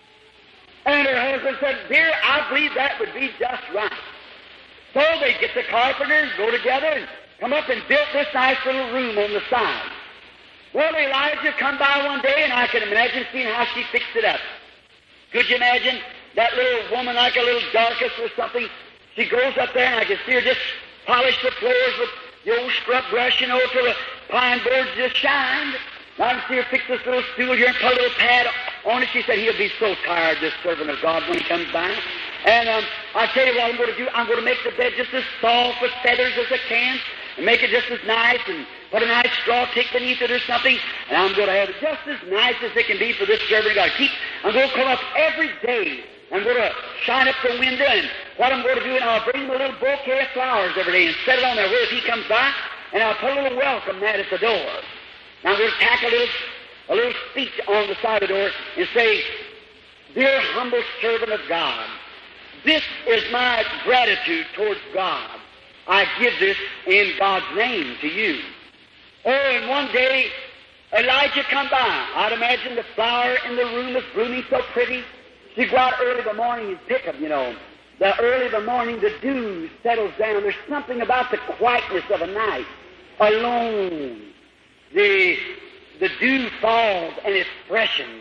And her husband said, dear, I believe that would be just right. So they get the carpenter and go together and come up and built this nice little room on the side. Well, Elijah come by one day, and I can imagine seeing how she fixed it up. Could you imagine that little woman like a little Dorcas or something? She goes up there, and I can see her just polish the floors with the old scrub brush, you know, till the pine boards just shined. And I can see her fix this little stool here and put a little pad on it. She said, he'll be so tired, this servant of God, when he comes by. And I tell you what I'm going to do. I'm going to make the bed just as soft with feathers as I can, and make it just as nice, and put a nice straw tick beneath it or something, and I'm going to have it just as nice as it can be for this servant of God. I'm going to come up every day. I'm going to shine up the window, and what I'm going to do, and I'll bring him a little bouquet of flowers every day and set it on there where if he comes by, and I'll put a little welcome mat at the door. Now I'm going to tack a little speech on the side of the door and say, "Dear humble servant of God, this is my gratitude towards God. I give this in God's name to you." Oh, and one day Elijah come by. I'd imagine the flower in the room is blooming so pretty. She'd go out early in the morning and pick them, you know. The early in the morning, the dew settles down. There's something about the quietness of a night. Alone. The dew falls and it freshens.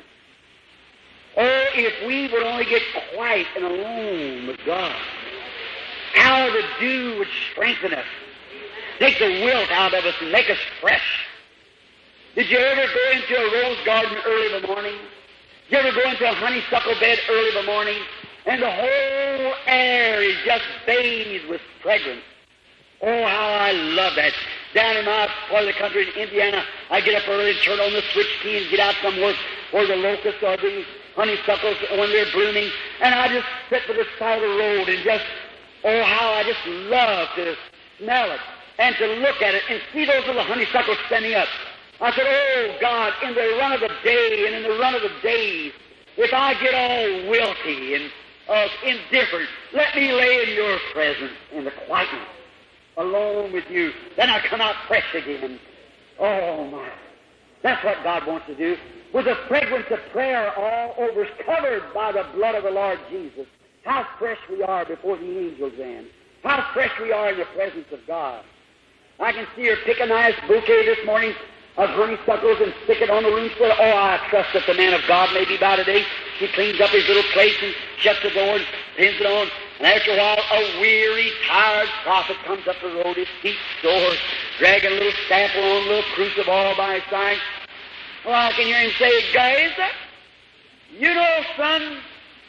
Oh, if we would only get quiet and alone with God, how the dew would strengthen us, take the wilt out of us and make us fresh. Did you ever go into a rose garden early in the morning? Did you ever go into a honeysuckle bed early in the morning? And the whole air is just bathed with fragrance. Oh, how I love that. Down in my part of the country, in Indiana, I get up early and turn on the switch key and get out somewhere where the locusts or the honeysuckles when they're blooming, and I just sit by the side of the road and just, oh, how I just love to smell it and to look at it and see those little honeysuckles standing up. I said, "Oh, God, in the run of the day and in the run of the days, if I get all wilty and indifferent, let me lay in your presence in the quietness, alone with you. Then I come out fresh again." Oh, my. That's what God wants to do. With the fragrance of prayer all over us, covered by the blood of the Lord Jesus. How fresh we are before the angels then. How fresh we are in the presence of God. I can see her pick a nice bouquet this morning of honeysuckles and stick it on the room floor. Oh, I trust that the man of God may be by today. He cleans up his little place and shuts the door and pins it on. And after a while, a weary, tired prophet comes up the road, his feet sore, dragging a little staff along, a little crucible all by his side. Well, I can hear him say, "Guys, you know, son,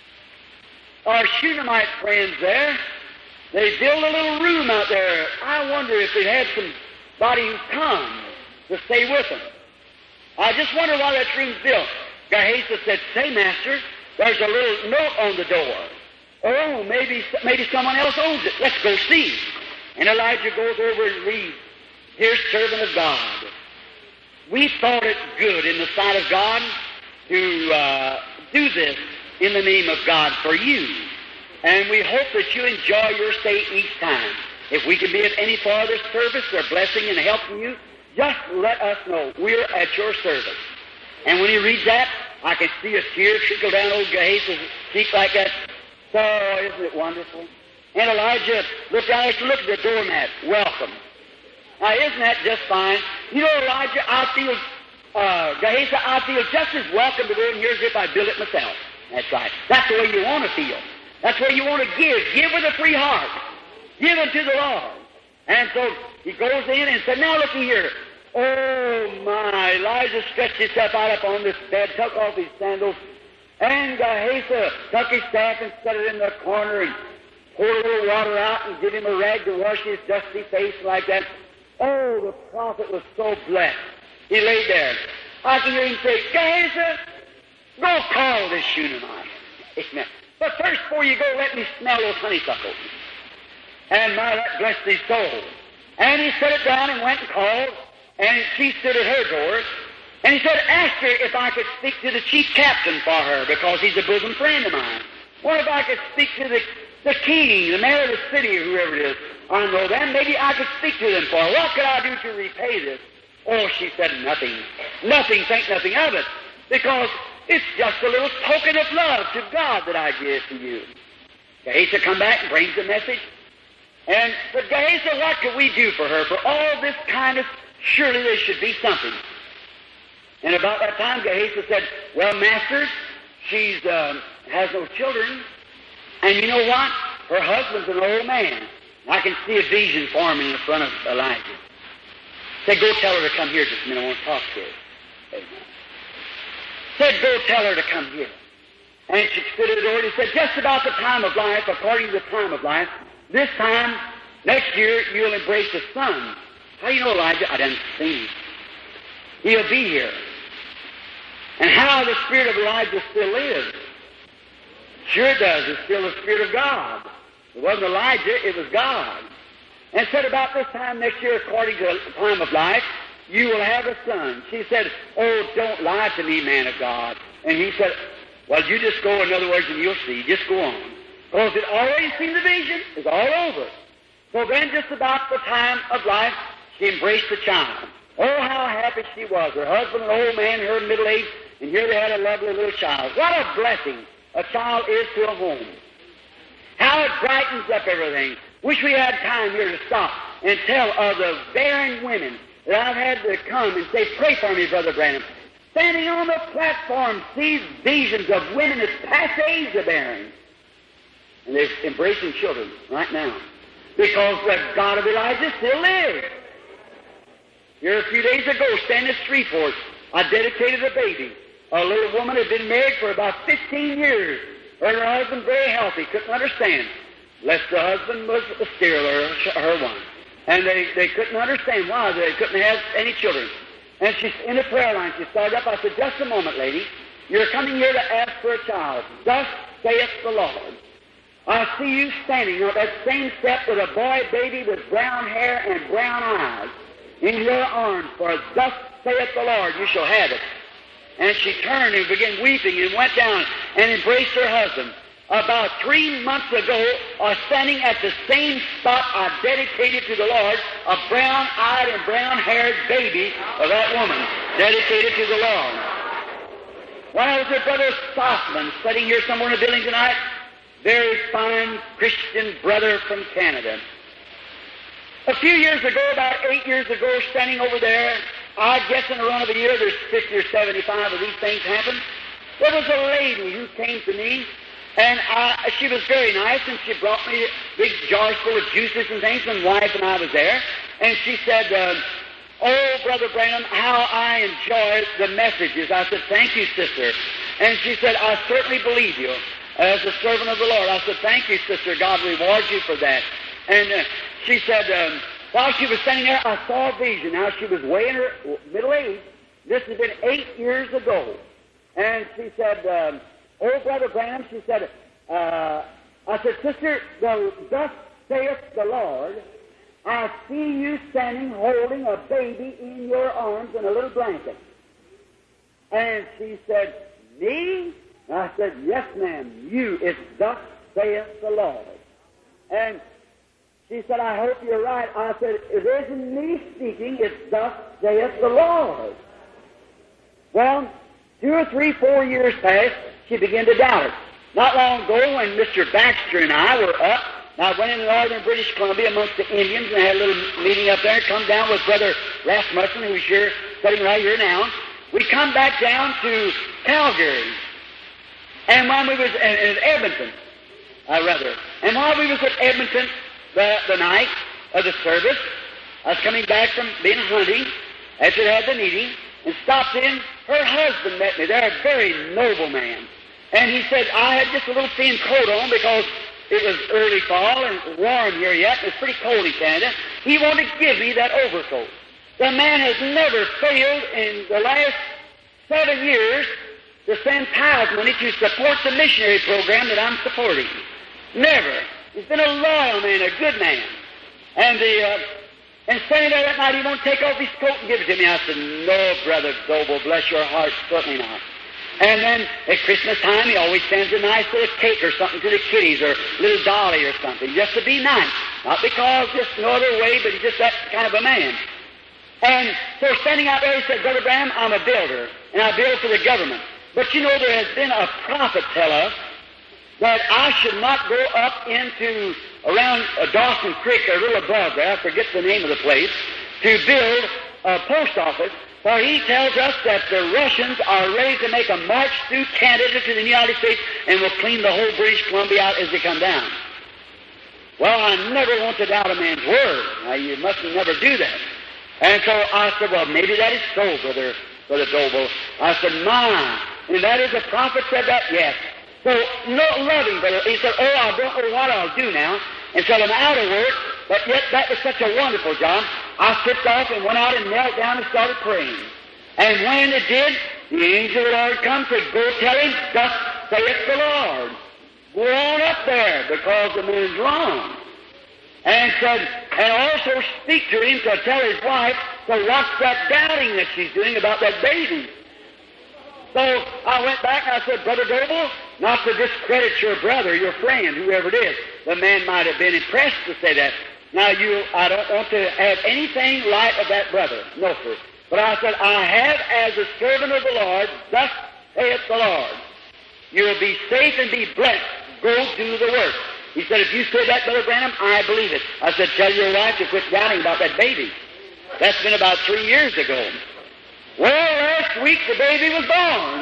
our Shunammite friends there, they built a little room out there. I wonder if they had somebody who come to stay with them. I just wonder why that room's built." Gehazi said, "Say, Master, there's a little note on the door. Oh, maybe someone else owns it. Let's go see." And Elijah goes over and reads, "Dear servant of God, we thought it good in the sight of God to do this in the name of God for you. And we hope that you enjoy your stay each time. If we can be of any farther service or blessing and helping you, just let us know. We're at your service." And when he reads that, I can see a tear trickle down old Gehazi's cheek like that. Oh, isn't it wonderful? And Elijah looked down and looked at the doormat. "Welcome." Now, isn't that just fine? You know, Elijah, Gehazi, I feel just as welcome to go in here as if I built it myself. That's right. That's the way you want to feel. That's the way you want to give. Give with a free heart. Give unto the Lord. And so he goes in and said, "Now looky here." Oh, my. Elijah stretched himself out upon this bed, took off his sandals, and Gehazi took his staff and set it in the corner and poured a little water out and give him a rag to wash his dusty face like that. Oh, the prophet was so blessed. He laid there. I can hear him say, "Gehazi, go call this Shunammite." Amen. But first, before you go, let me smell those honeysuckles. And my, that blessed his soul. And he set it down and went and called, and she stood at her door. And he said, "Ask her if I could speak to the chief captain for her, because he's a bosom friend of mine. What if I could speak to the king, the mayor of the city, or whoever it is? I know them. Maybe I could speak to them for her. What could I do to repay this?" Oh, she said, "Nothing. Nothing. Think nothing of it. Because it's just a little token of love to God that I give to you." Gehazi come back and brings the message. And but Gehazi, what could we do for her? For all this kindness, surely there should be something. And about that time, Gehazi said, "Well, master, she's has no children. And you know what? Her husband's an old man." I can see a vision forming in front of Elijah. Said, "Go tell her to come here just a minute. I want to talk to her." Amen. Said, "Go tell her to come here." And she stood at the door and he said, "Just about the time of life, according to the time of life, this time, next year, you'll embrace a son." How do you know, Elijah? I didn't see him. He'll be here. And how the Spirit of Elijah still lives. Sure it does. It's still the Spirit of God. It wasn't Elijah, it was God. and said, about this time next year, according to the time of life, you will have a son. She said, oh, don't lie to me, man of God. And he said, well, you just go, in other words, and you'll see. Just go on. Because it already seen the vision. It's all over. So then, just about the time of life, she embraced the child. Oh, how happy she was. Her husband, an old man, her middle age, and here they had a lovely little child. What a blessing a child is to a home. How it brightens up everything. Wish we had time here to stop and tell of the barren women that I've had to come and say, pray for me, Brother Branham. Standing on the platform, sees visions of women that's past age of bearing. And they're embracing children right now. Because the God of Elijah still lives. Here a few days ago, standing at Shreveport, I dedicated a baby. A little woman had been married for about 15 years. Her husband very healthy, couldn't understand. Lest the husband was sterile, her one. And they couldn't understand why they couldn't have any children. And she's in the prayer line. She started up. I said, just a moment, lady. You're coming here to ask for a child. Thus saith the Lord. I see you standing on that same step with a boy baby with brown hair and brown eyes in your arms, for thus saith the Lord, you shall have it. And she turned and began weeping and went down and embraced her husband. About 3 months ago, standing at the same spot I dedicated to the Lord, a brown-eyed and brown-haired baby of that woman dedicated to the Lord. When I was with Brother Stockman, sitting here somewhere in the building tonight, very fine Christian brother from Canada. A few years ago, about 8 years ago, standing over there, I guess in a run of a year, there's 50 or 75 of these things happen. There was a lady who came to me, and she was very nice, and she brought me big jars full of juices and things, and wife and I was there. And she said, oh, Brother Branham, how I enjoy the messages. I said, thank you, sister. And she said, I certainly believe you as a servant of the Lord. I said, thank you, sister. God reward you for that. And she said, while she was standing there, I saw a vision. Now, she was way in her middle age. This had been 8 years ago. And she said, oh, Brother Branham, she said, I said, sister, thus saith the Lord, I see you standing holding a baby in your arms in a little blanket. And she said, me? I said, yes, ma'am, you. It's thus saith the Lord. And she said, I hope you're right. I said, it isn't me speaking, it's thus saith the Lord. Well, 2 or 3, 4 years passed, she began to doubt it. Not long ago, when Mr. Baxter and I were up, I went into northern British Columbia amongst the Indians and had a little meeting up there, come down with Brother Rasmussen, who's here, sitting right here now. We come back down to Calgary. And when we was in Edmonton, and while we was at Edmonton the night of the service, I was coming back from being hunting after they had the meeting, and stopped in. Her husband met me there, a very noble man. And he said, I had just a little thin coat on because it was early fall and warm here yet. It's pretty cold in Canada. He wanted to give me that overcoat. The man has never failed in the last 7 years to send tithe money to support the missionary program that I'm supporting. Never. He's been a loyal man, a good man. And standing there that night, he won't take off his coat and give it to me. I said, no, Brother Goebel, bless your heart, certainly not. And then at Christmas time, he always sends a nice little cake or something to the kiddies, or a little dolly or something, just to be nice. Not because just no other way, but he's just that kind of a man. And so standing out there, he said, Brother Branham, I'm a builder, and I build for the government. But you know, there has been a prophet tell us that I should not go up into around Dawson Creek, or a little above there, I forget the name of the place, to build a post office, for he tells us that the Russians are ready to make a march through Canada to the United States and will clean the whole British Columbia out as they come down. Well, I never want to doubt a man's word. Now, you must never do that. And so I said, well, maybe that is so, Brother Goebel. I said, and that is a prophet said that? Yes. So, no loving, brother. He said, oh, I don't know what I'll do now until I'm out of work, but yet that was such a wonderful job. I slipped off and went out and knelt down and started praying. And when it did, the angel of the Lord come and said, go tell him, thus saith the Lord. Go on up there, because the man's wrong. And said, and also speak to him to tell his wife to watch that doubting that she's doing about that baby. So I went back and I said, Brother Goebel, not to discredit your brother, your friend, whoever it is. The man might have been impressed to say that. Now, I don't want to have anything light of that brother. No, sir. But I said, I have as a servant of the Lord, thus saith the Lord. You'll be safe and be blessed. Go do the work. He said, if you say that, Brother Branham, I believe it. I said, tell your wife to quit doubting about that baby. That's been about 3 years ago. Well, last week the baby was born.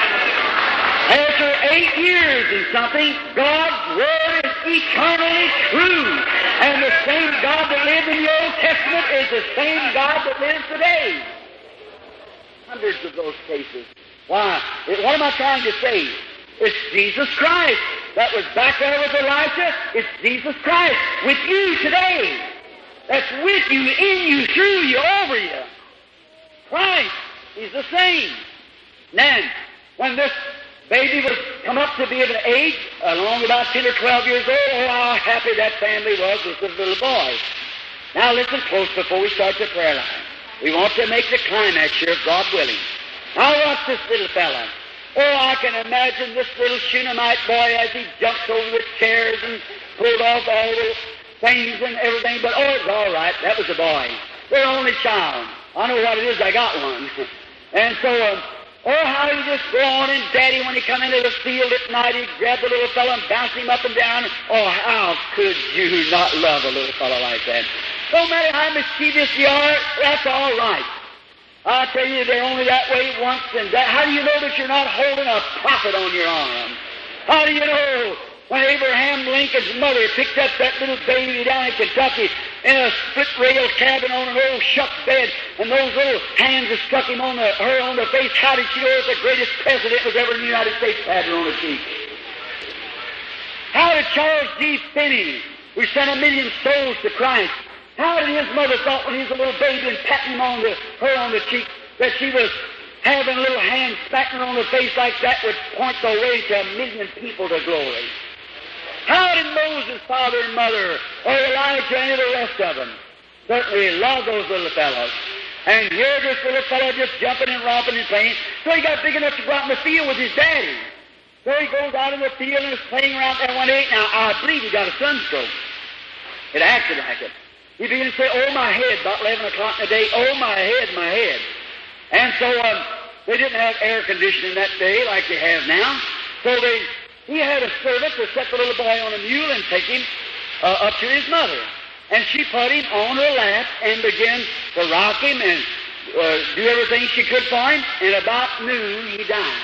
After 8 years and something, God's Word is eternally true. And the same God that lived in the Old Testament is the same God that lives today. Hundreds of those cases. Why? What am I trying to say? It's Jesus Christ. That was back there with Elijah. It's Jesus Christ with you today. That's with you, in you, through you, over you. Christ is the same. Then, when this baby was come up to be of an age, along about 10 or 12 years old, oh, how happy that family was with the little boy. Now listen close before we start the prayer line. We want to make the climax here, God willing. Now watch this little fella. Oh, I can imagine this little Shunammite boy as he jumps over the chairs and pulled off all the things and everything, but oh, it's all right. That was a boy. Their only child. I know what it is. I got one. And so, oh, how he just go on, and Daddy, when he come into the field at night, he'd grab the little fellow and bounce him up and down. Oh, how could you not love a little fellow like that? No matter how mischievous you are, that's all right. I tell you, they're only that way once, and that. How do you know that you're not holding a prophet on your arm? How do you know when Abraham Lincoln's mother picked up that little baby down in Kentucky in a split-rail cabin on an old shuck bed, and those little hands that struck him her on the face? How did she know that the greatest president was ever in the United States had her on her cheek? How did Charles G. Finney, who sent 1 million souls to Christ, how did his mother thought when he was a little baby and patting her on the cheek that she was having a little hand smacking her on the face like that would point the way to 1 million people to glory? How did Moses' father and mother, or Elijah and the rest of them, certainly love those little fellows? And here this little fellow just jumping and romping and playing. So he got big enough to go out in the field with his daddy. So he goes out in the field and is playing around there one day. Now, I believe he got a sunstroke. It acted like it. He began to say, oh, my head, about 11 o'clock in the day. Oh, my head, my head. And so they didn't have air conditioning that day like they have now. So he had a servant to set the little boy on a mule and take him up to his mother. And she put him on her lap and began to rock him and do everything she could for him. And about noon, he died.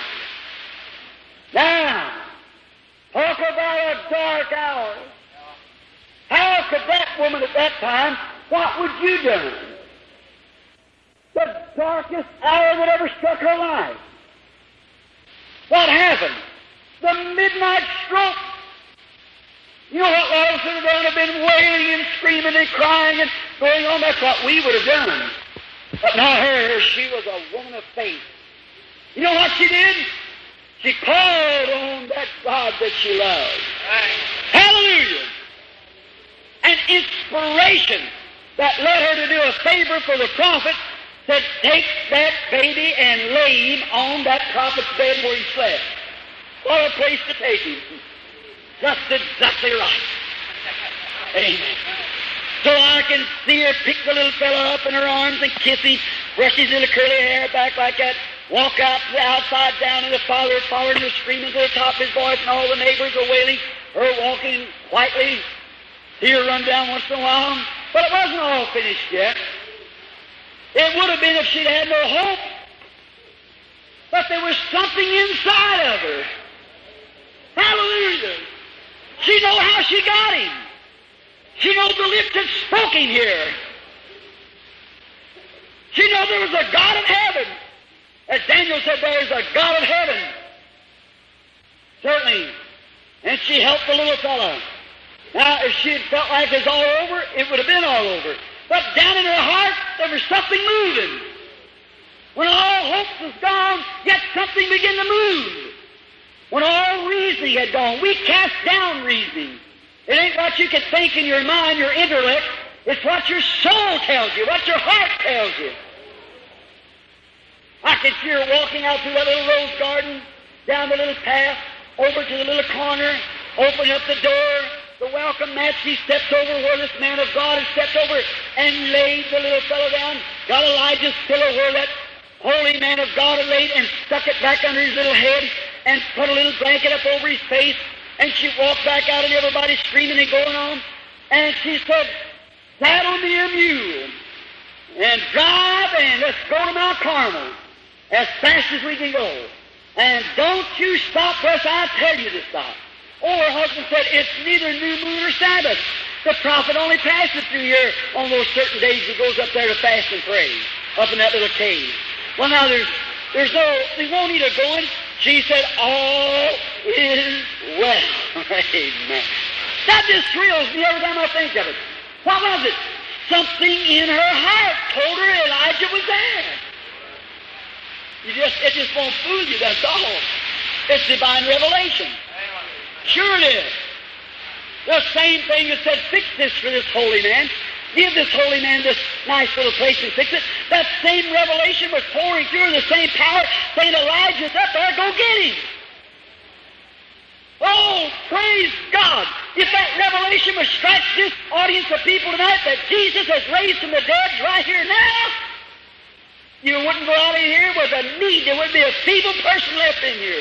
Now, talk about a dark hour. How could that woman at that time, what would you done? The darkest hour that ever struck her life. What happened? The midnight stroke. You know what all of us would have done? Have been wailing and screaming and crying and going on. That's what we would have done. But not her. She was a woman of faith. You know what she did? She called on that God that she loved. Right. Hallelujah. An inspiration that led her to do a favor for the prophet, said, take that baby and lay him on that prophet's bed where he slept. What a place to take him. Just exactly right. Amen. So I can see her pick the little fellow up in her arms and kiss him, brush his little curly hair back like that, walk out to the outside down, and the father following her, screaming to the top of his voice, and all the neighbors are wailing, her walking quietly. Tear run down once in a while. But it wasn't all finished yet. It would have been if she'd had no hope. But there was something inside of her. Hallelujah. She knew how she got him. She knew the lips had spoken here. She knew there was a God in heaven. As Daniel said, there is a God in heaven. Certainly. And she helped the little fellow. Now, if she had felt like it was all over, it would have been all over. But down in her heart, there was something moving. When all hope was gone, yet something began to move. When all reasoning had gone, we cast down reasoning. It ain't what you can think in your mind, your intellect. It's what your soul tells you, what your heart tells you. I can see her walking out through that little rose garden, down the little path, over to the little corner, open up the door, the welcome mat. She steps over where this man of God has stepped over and laid the little fellow down, got Elijah's pillow where that holy man of God had laid and stuck it back under his little head and put a little blanket up over his face, and she walked back out and everybody screaming and going on. And she said, saddle me a mule and drive and let's go to Mount Carmel as fast as we can go. And don't you stop unless I tell you to stop. Oh, her husband said, it's neither new moon or Sabbath. The prophet only passes through here on those certain days. He goes up there to fast and pray, up in that little cave. Well, now there's no need of going. She said, all is well. Amen. That just thrills me every time I think of it. What was it? Something in her heart told her Elijah was there. It just won't fool you, that's all. It's divine revelation. Sure it is. The same thing that said, fix this for this holy man. Give this holy man this nice little place and fix it. That same revelation was pouring through the same power, saying, Elijah's up there, go get him. Oh, praise God. If that revelation would strike this audience of people tonight that Jesus has raised from the dead right here now, you wouldn't go out of here with a need. There wouldn't be a feeble person left in here.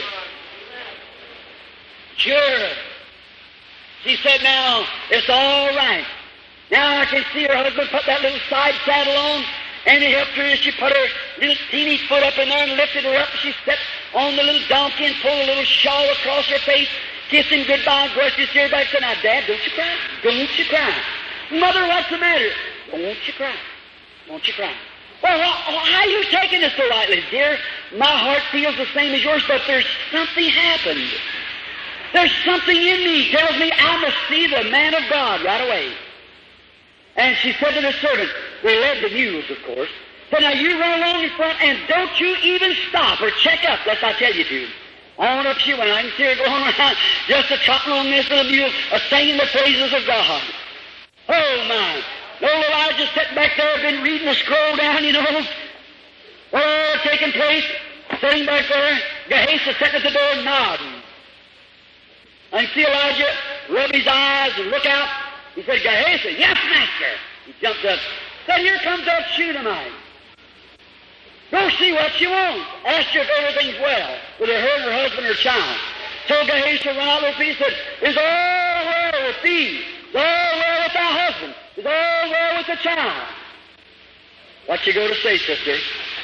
Sure. She said, now, it's all right. Now I can see her husband put that little side saddle on, and he helped her as she put her little teeny foot up in there and lifted her up. She stepped on the little donkey and pulled a little shawl across her face, kissed him goodbye, and brushed his hair back, and said, now, Dad, don't you cry. Don't you cry. Mother, what's the matter? Don't you cry. Don't you cry. Well, how are you taking this so lightly, dear? My heart feels the same as yours, but there's something happened. There's something in me tells me I must see the man of God right away. And she said to the servant, they led the mules, of course, said, now you run along in front and don't you even stop or check up, lest I tell you to. On up she went. I can see her going around just a trotting on this little mule, singing the praises of God. Oh, my. Old Elijah sitting back there, been reading the scroll down, you know. Oh, taking place, sitting back there. Gehazi sitting at the door nodding. I can see Elijah rub his eyes and look out. He said, Gehazi, yes, master. He jumped up. Said, here comes that Shunammite. Go see what she wants. Ask her if everything's well with her and her husband or child. So Gehazi ran out of the feet and said, is all well with thee? Is all well with thy husband? Is all well with the child? What you go to say, sister?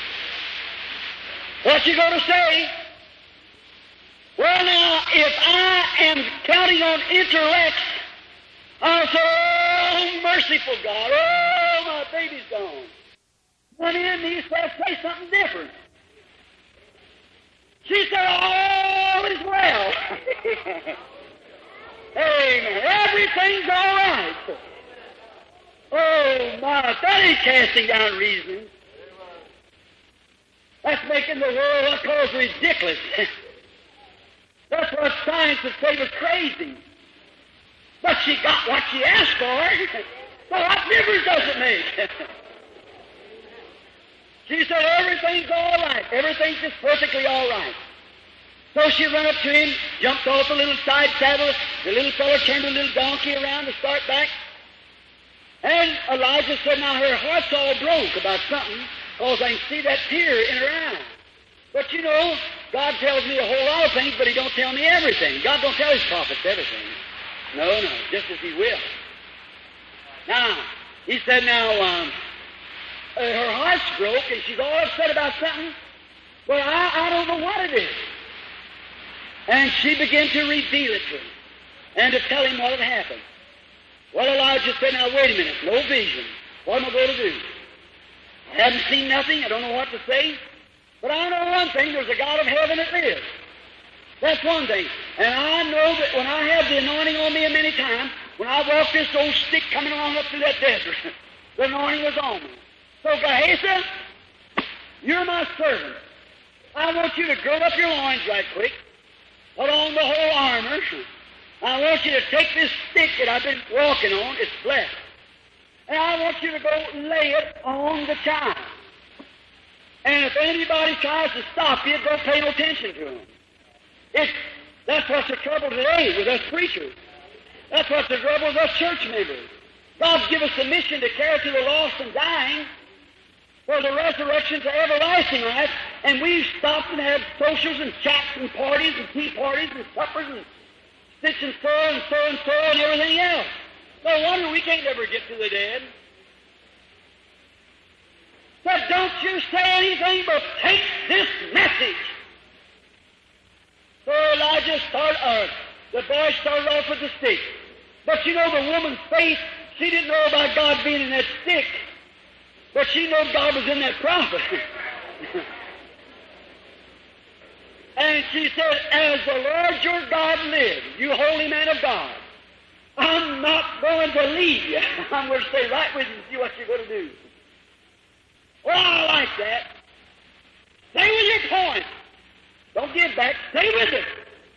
What you go to say? Well, now, if I am counting on intellects, I'll say, oh, merciful God, oh, my baby's gone. One in me says, say something different. She said, all is well. Amen. Everything's all right. Oh, my, that ain't casting down reasoning. That's making the world what calls ridiculous. That's what science would say was crazy. But she got what she asked for. So what difference does it make? She said, everything's all right. Everything's just perfectly all right. So she ran up to him, jumped off a little side saddle. The little fellow turned a little donkey around to start back. And Elijah said, now her heart's all broke about something, because I can see that tear in her eye. But you know, God tells me a whole lot of things, but He don't tell me everything. God don't tell His prophets everything. No, just as He will. Now, He said, now, her heart's broke, and she's all upset about something. Well, I don't know what it is. And she began to reveal it to him, and to tell him what had happened. Well, Elijah said, now, wait a minute, no vision. What am I going to do? I haven't seen nothing. I don't know what to say. But I know one thing, there's a God of heaven that lives. That's one thing. And I know that when I have the anointing on me a many times, when I walk this old stick coming along up through that desert, the anointing was on me. So, Gehazi, you're my servant. I want you to gird up your loins right quick, put on the whole armor. I want you to take this stick that I've been walking on, it's blessed. And I want you to go lay it on the child. And if anybody tries to stop you, don't pay no attention to them. That's what's the trouble today with us preachers. That's what's the trouble with us church members. God's given us the mission to care to the lost and dying for the resurrection to everlasting life, and we've stopped and had socials and chats and parties and tea parties and suppers and stitch and sew and so and so and everything else. No wonder we can't ever get to the dead. So don't you say anything but take this message. So Elijah the boy started off with the stick. But you know, the woman's faith, she didn't know about God being in that stick. But she knew God was in that prophet. And she said, as the Lord your God lives, you holy man of God, I'm not going to leave you. I'm going to stay right with you and see what you're going to do. Well, I like that. Stay with your point. Don't give back. Stay with it.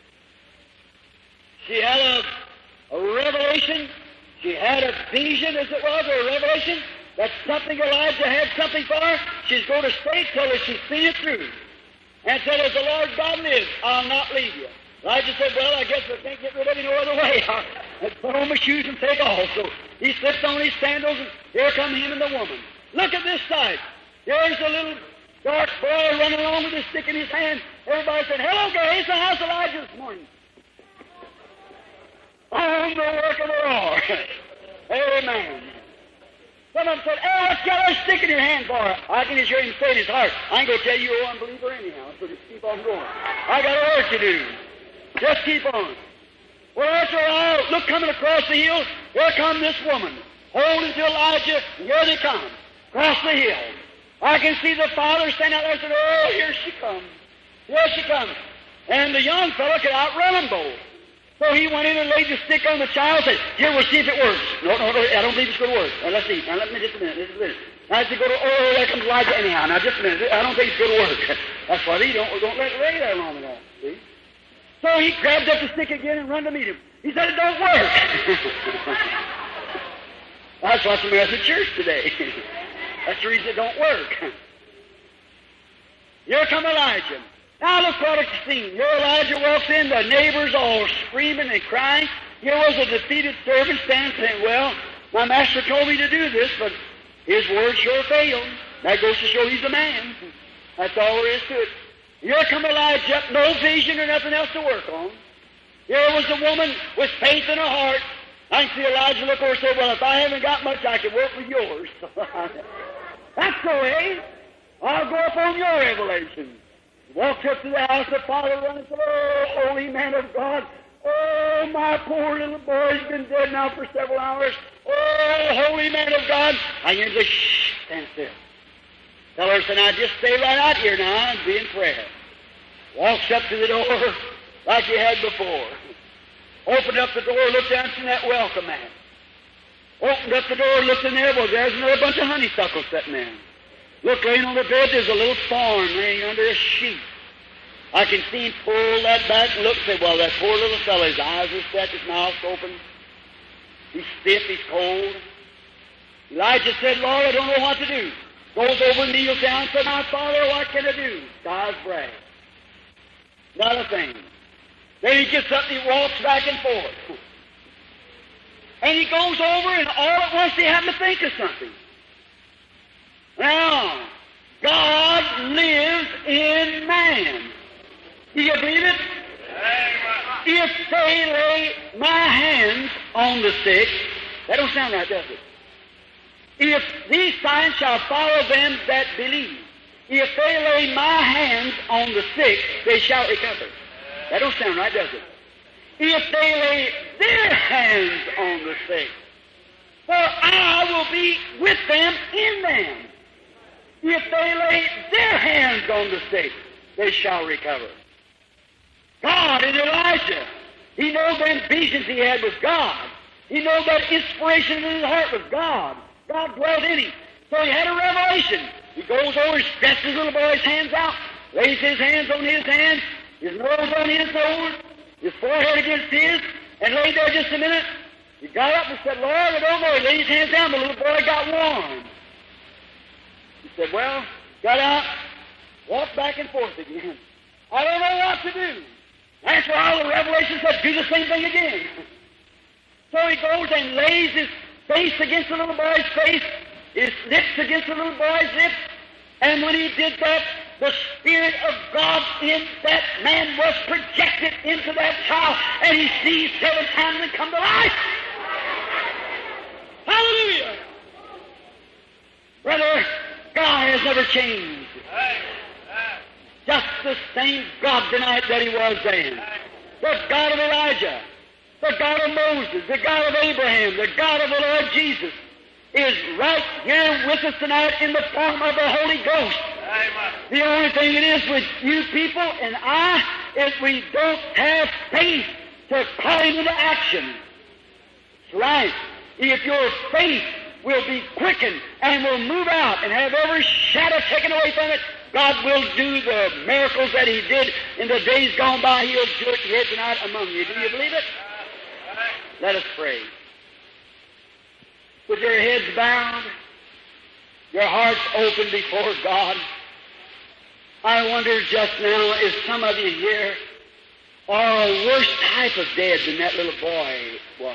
She had a revelation. She had a vision, as it was, or a revelation. That's something Elijah had something for her. She's going to stay till she's seen it through. And said, as the Lord God lives, I'll not leave you. Elijah said, well, I guess I can't get rid of you no other way. I'll put on my shoes and take off. So he slips on his sandals, and here come him and the woman. Look at this sight. There's a little dark boy running along with a stick in his hand. Everybody said, hello, guys. How's Elijah this morning? On the work of the Lord. Amen. Some of them said, oh, what's got that stick in your hand for? I can just hear him say in his heart, I ain't going to tell you you're an unbeliever anyhow, so just keep on going. I got a work to do. Just keep on. Well, after a while, look, coming across the hill, here come this woman, holding to Elijah, and here they come, across the hill. I can see the father standing out there and said, oh, here she comes. Here she comes. And the young fellow could outrun them both. So he went in and laid the stick on the child and said, here, we'll see if it works. No, I don't believe it's going to work. Now, let's see. Now, let me just a minute. Now, I said, there comes Elijah anyhow. Now, just a minute. I don't think it's going to work. That's why they don't let it lay there long enough. See? So he grabbed up the stick again and run to meet him. He said, it don't work. That's what's the mess at church today. That's the reason it don't work. Here come Elijah. Now look what it's seen. Here Elijah walks in, the neighbors all screaming and crying. Here was a defeated servant standing saying, well, my master told me to do this, but his word sure failed. That goes to show he's a man. That's all there is to it. Here come Elijah, no vision or nothing else to work on. Here was a woman with faith in her heart. I can see Elijah look over and say, well, if I haven't got much, I can work with yours. That's the way. I'll go up on your revelation. Walks up to the house, the father runs and says, oh, holy man of God, oh, my poor little boy's been dead now for several hours. Oh, holy man of God. I hear him say, shh, stand still. Tell her, so now just stay right out here now and be in prayer. Walks up to the door like he had before. Opened up the door, looked down to that welcome mat. Opened up the door, looked in there, well, there's another bunch of honeysuckles sitting there. Look, laying on the bed, there's a little thorn laying under a sheet. I can see him pull that back and look and say, well, that poor little fellow, his eyes are set, his mouth's open. He's stiff, he's cold. Elijah said, Lord, I don't know what to do. Goes over and kneels down and said, my father, what can I do? God's brass. Not a thing. Then he gets up and he walks back and forth. And he goes over and all at once he happened to think of something. Now, God lives in man. Do you believe it? If they lay my hands on the sick, that don't sound right, does it? If these signs shall follow them that believe, if they lay my hands on the sick, they shall recover. That don't sound right, does it? If they lay their hands on the sick, for I will be with them in them. If they lay their hands on the sick, they shall recover. God in Elijah, he knows them visions he had with God. He knows that inspiration in his heart was God. God dwelt in him. So he had a revelation. He goes over and stretches his little boy's hands out, lays his hands on his hands, his nose on his nose, his forehead against his, and laid there just a minute. He got up and said, Lord, I don't know. He laid his hands down. The little boy got warm. He said, well, got out, walked back and forth again. I don't know what to do. After all, the Revelation said, do the same thing again. So he goes and lays his face against the little boy's face, his lips against the little boy's lips, and when he did that, the Spirit of God in that man was projected into that child, and he sees 7 times and come to life. Hallelujah! Brother, God has never changed. Just the same God tonight that He was then. The God of Elijah, the God of Moses, the God of Abraham, the God of the Lord Jesus is right here with us tonight in the form of the Holy Ghost. The only thing it is with you people and I is we don't have faith to call Him into action. That's right. If your faith will be quickened and will move out and have every shadow taken away from it, God will do the miracles that He did in the days gone by. He'll do it here tonight among you. Do you believe it? Let us pray. With your heads bowed, your hearts open before God, I wonder just now if some of you here are a worse type of dead than that little boy was.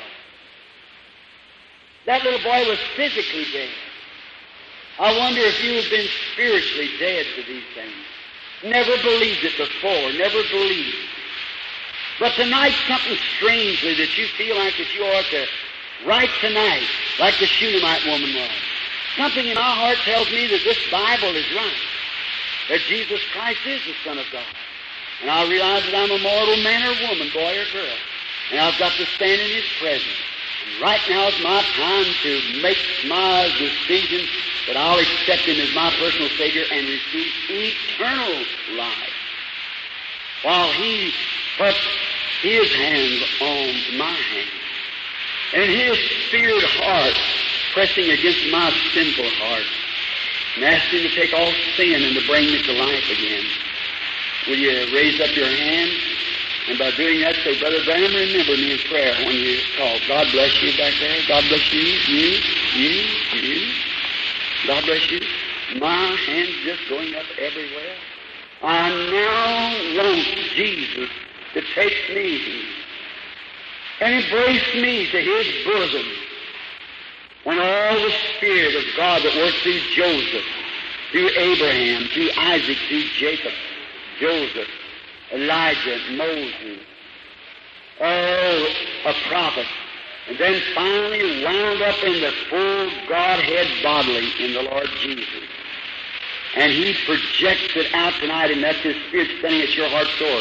That little boy was physically dead. I wonder if you have been spiritually dead to these things. Never believed it before, never believed. But tonight, something strangely that you feel like that you ought to write tonight, like the Shunammite woman was. Something in my heart tells me that this Bible is right, that Jesus Christ is the Son of God. And I realize that I'm a mortal man or woman, boy or girl, and I've got to stand in His presence. And right now is my time to make my decision that I'll accept Him as my personal Savior and receive eternal life, while He puts His hands on my hand, and His spirit heart pressing against my sinful heart, and ask Him to take all sin and to bring me to life again. Will you raise up your hand? And by doing that, say, Brother Branham, remember me in prayer when you talk. God bless you back there. God bless you, you. God bless you. My hand's just going up everywhere. I now want Jesus to take me and embrace me to His bosom. When all the Spirit of God that worked through Joseph, through Abraham, through Isaac, through Jacob, Joseph, Elijah, Moses, oh, a prophet, and then finally wound up in the full Godhead bodily in the Lord Jesus. And He projects it out tonight, and that's His Spirit standing at your heart's door.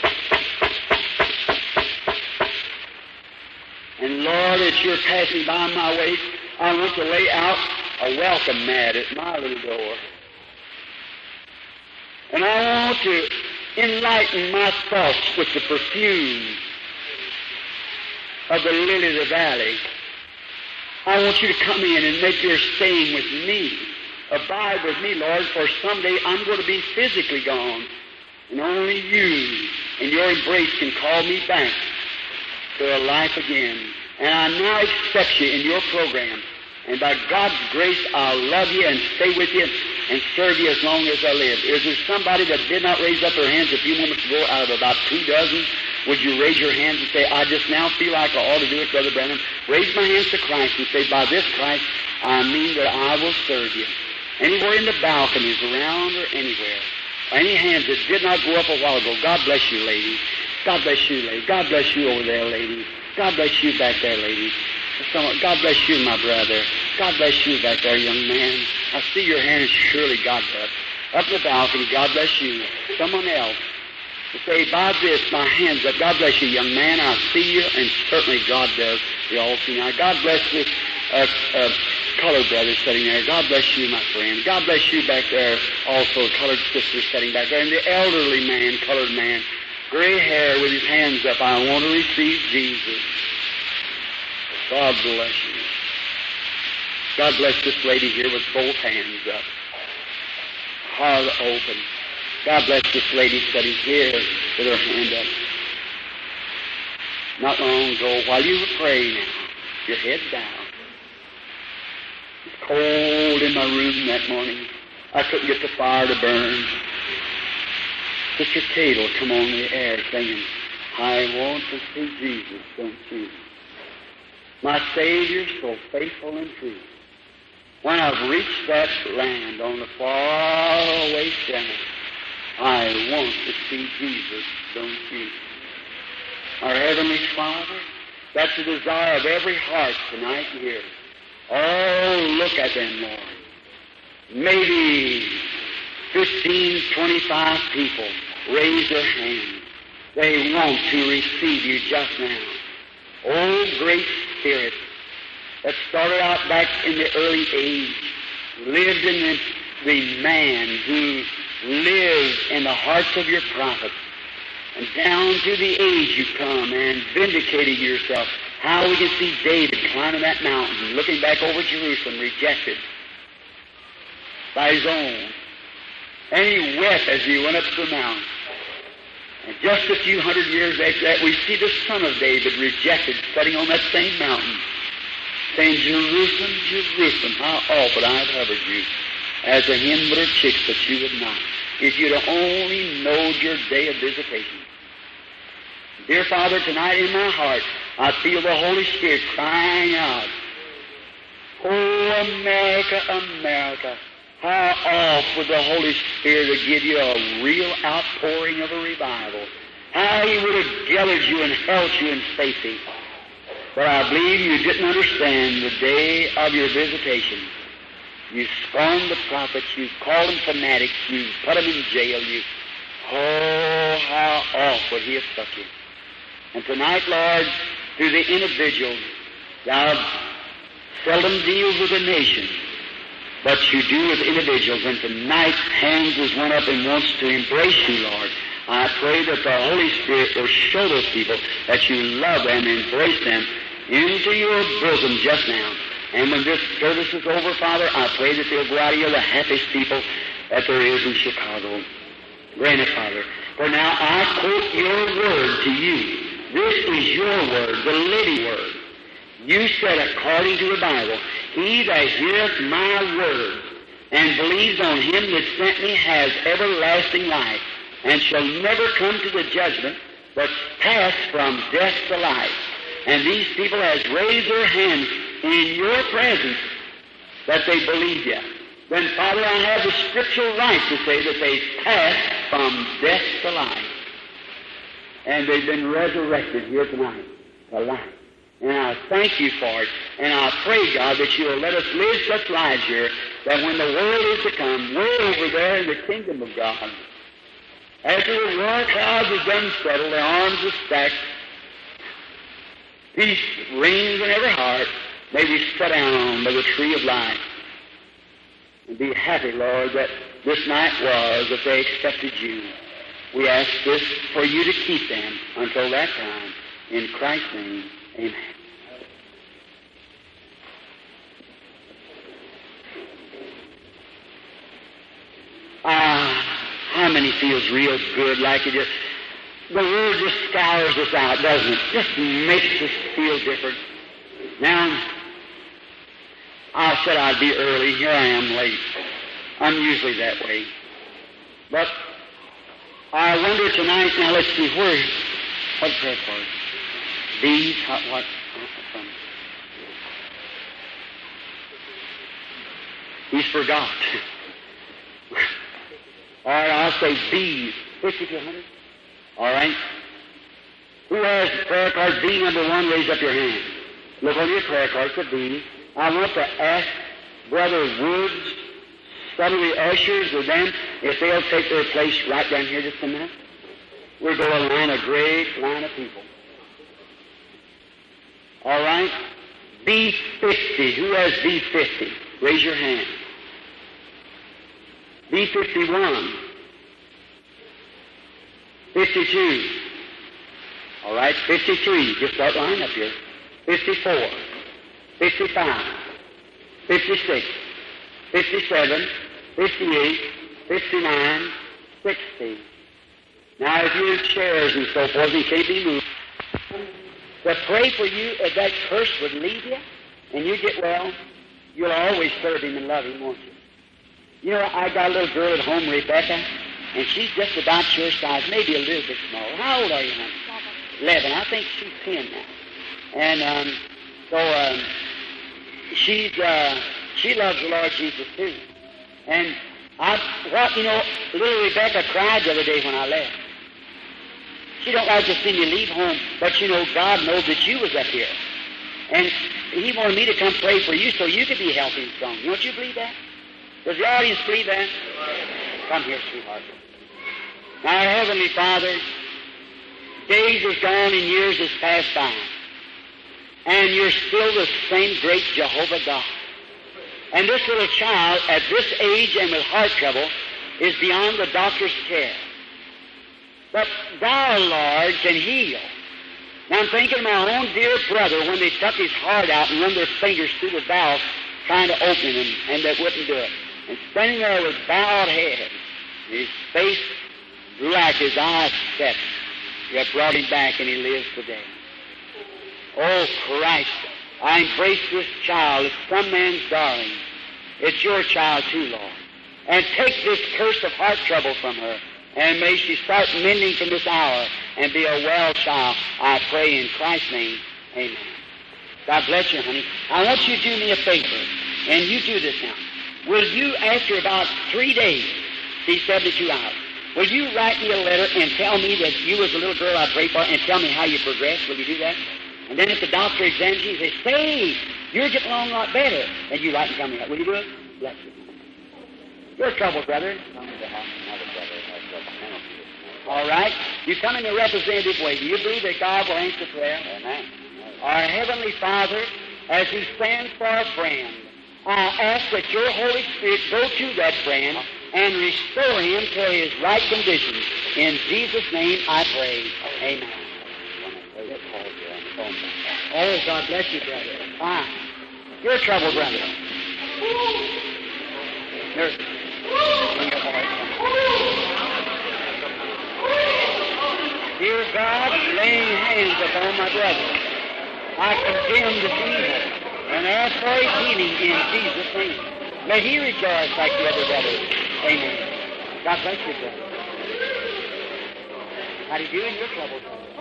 And Lord, as you're passing by my way, I want to lay out a welcome mat at my little door. And I want to enlighten my thoughts with the perfume of the lily of the valley. I want you to come in and make your staying with me. Abide with me, Lord, for someday I'm going to be physically gone, and only you and your embrace can call me back to a life again. And I now accept you in your program. And by God's grace, I'll love you and stay with you and serve you as long as I live. Is there somebody that did not raise up their hands a few moments ago out of about 2 dozen? Would you raise your hands and say, I just now feel like I ought to do it, Brother Branham? Raise my hands to Christ and say, by this Christ, I mean that I will serve you. Anywhere in the balconies, around or anywhere. Any hands that did not go up a while ago, God bless you, ladies. God bless you, ladies. God bless you over there, ladies. God bless you back there, ladies. God bless you, my brother. God bless you back there, young man. I see your hands, surely God does. Up in the balcony, God bless you. Someone else. To say, by this, my hands up. God bless you, young man. I see you, and certainly God does. We all see now. God bless this colored brother sitting there. God bless you, my friend. God bless you back there. Also, colored sister sitting back there. And the elderly man, colored man, gray hair with his hands up. I want to receive Jesus. God bless you. God bless this lady here with both hands up. Heart open. God bless this lady sitting here with her hand up. Not long ago, while you were praying, your head down. It's cold in my room that morning. I couldn't get the fire to burn. Sister Kate will come on the air singing, I want to see Jesus, don't you? My Savior, so faithful and true. When I've reached that land on the faraway channel, I want to see Jesus, don't you? Our Heavenly Father, that's the desire of every heart tonight here. Oh, look at them, Lord. Maybe 15, 25 people raise their hands. They want to receive you just now. Oh, great Spirit that started out back in the early age, lived in the man who lived in the hearts of your prophets, and down to the age you come and vindicated yourself. How we can see David climbing that mountain, looking back over Jerusalem, rejected by his own. And he wept as he went up the mountain. And just a few hundred years after that, we see the son of David rejected, sitting on that same mountain, saying, Jerusalem, Jerusalem, how often I've hovered you, as a hen but her chicks, but you would not. If you'd only knowed your day of visitation. Dear Father, tonight in my heart, I feel the Holy Spirit crying out, Oh, America, America, how oft would the Holy Spirit give you a real outpouring of a revival? How He would have gathered you and held you in safety. But I believe you didn't understand the day of your visitation. You scorned the prophets, you called them fanatics, you put them in jail, oh, how oft would He have struck you. And tonight, Lord, through the individual, Thou seldom deals with a nation, but you do with individuals. And tonight, hands has went up and wants to embrace you, Lord. I pray that the Holy Spirit will show those people that you love them and embrace them into your bosom just now. And when this service is over, Father, I pray that they'll go out of here the happiest people that there is in Chicago. Grant it, Father. For now I quote your word to you. This is your word, the living word. You said, according to the Bible, He that heareth my word and believes on Him that sent me has everlasting life, and shall never come to the judgment, but pass from death to life. And these people has raised their hands in your presence that they believe you. Then, Father, I have the scriptural right to say that they passed from death to life. And they've been resurrected here tonight to life. And I thank you for it. And I pray, God, that you will let us live such lives here that when the world is to come, we're over there in the kingdom of God. After the war clouds have been settled, the arms are stacked, peace reigns in every heart, may we sit down by the tree of life and be happy, Lord, that this night was that they accepted you. We ask this for you to keep them until that time. In Christ's name, amen. How many feels real good, like it just, the Word just scours us out, doesn't it? Just makes us feel different. Now, I said I'd be early. Here I am late. I'm usually that way. But I wonder tonight, now let's see, what prayer card? These, what? He's forgot. All right, I'll say B's, 50 to 100. All right? Who has prayer card B number 1? Raise up your hand. Look on your prayer card for B. I want to ask Brother Woods, some of the ushers, or them, if they'll take their place right down here just a minute. We're going to line a great line of people. All right? B50. Who has B50? Raise your hand. B51. 52. All right, 53. Just that line up here. 54. 55. 56. 57. 58. 59. 60. Now, if you're in chairs and so forth, you can't be moved. to pray for you if that curse would leave you and you get well, you'll always serve Him and love Him, won't you? You know, I got a little girl at home, Rebecca, and she's just about your size, maybe a little bit smaller. How old are you, honey? 11. I think she's 10 now. And she loves the Lord Jesus too. And little Rebecca cried the other day when I left. She don't like to see me leave home, but you know, God knows that you was up here. And He wanted me to come pray for you so you could be healthy and strong. Don't you believe that? Does the audience believe that? Come here, sweetheart. Now, Heavenly Father, days is gone and years has passed by. And you're still the same great Jehovah God. And this little child, at this age and with heart trouble, is beyond the doctor's care. But Thou, Lord, can heal. Now I'm thinking of my own dear brother when they took his heart out and run their fingers through the valve trying to open him, and they wouldn't do it. And standing there with bowed head, his face black, his eyes set. You have brought him back and he lives today. Oh, Christ, I embrace this child. It's some man's darling. It's your child too, Lord. And take this curse of heart trouble from her. And may she start mending from this hour and be a well child. I pray in Christ's name. Amen. God bless you, honey. I want you to do me a favor. And you do this now. Will you, after about 3 days, see 72 hours, will you write me a letter and tell me that you was a little girl I prayed for and tell me how you progressed? Will you do that? And then if the doctor examines you and says, say, you're getting along a lot better, and you write and tell me that. Will you do it? Bless you. Your trouble, brother. All right. You come in a representative way. Do you believe that God will answer prayer? Amen. Our Heavenly Father, as He stands for a friend, I ask that your Holy Spirit go to that friend and restore him to his right condition. In Jesus' name I pray. Amen. Oh, God bless you, brother. Fine. Your trouble, brother. Nurse. Dear God, laying hands upon my brother, I condemn this evil and ask for his healing in Jesus' name. May he rejoice like the other brothers. Amen. God bless you, brother. How do you do in your trouble?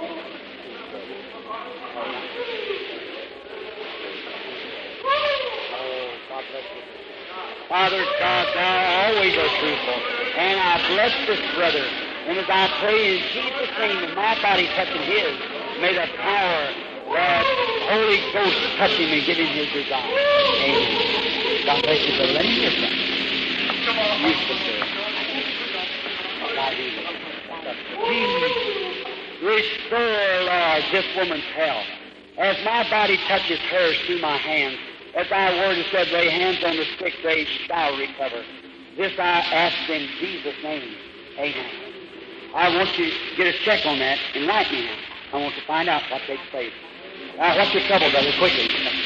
Oh, God bless you. Father God, Thou always are truthful. And I bless this brother. And as I pray in Jesus' name, and my body touching his, may the power that Holy Ghost touch him and give him his desire. Amen. God bless you, brother. Let me hear something. You, sister. Jesus, restore, Lord, this woman's health. As my body touches hers through my hands, as Thy word has said, lay hands on the sick, they shall recover. This I ask in Jesus' name. Amen. I want you to get a check on that and write me now. I want to find out what takes place. What's your trouble, brother? Quickly.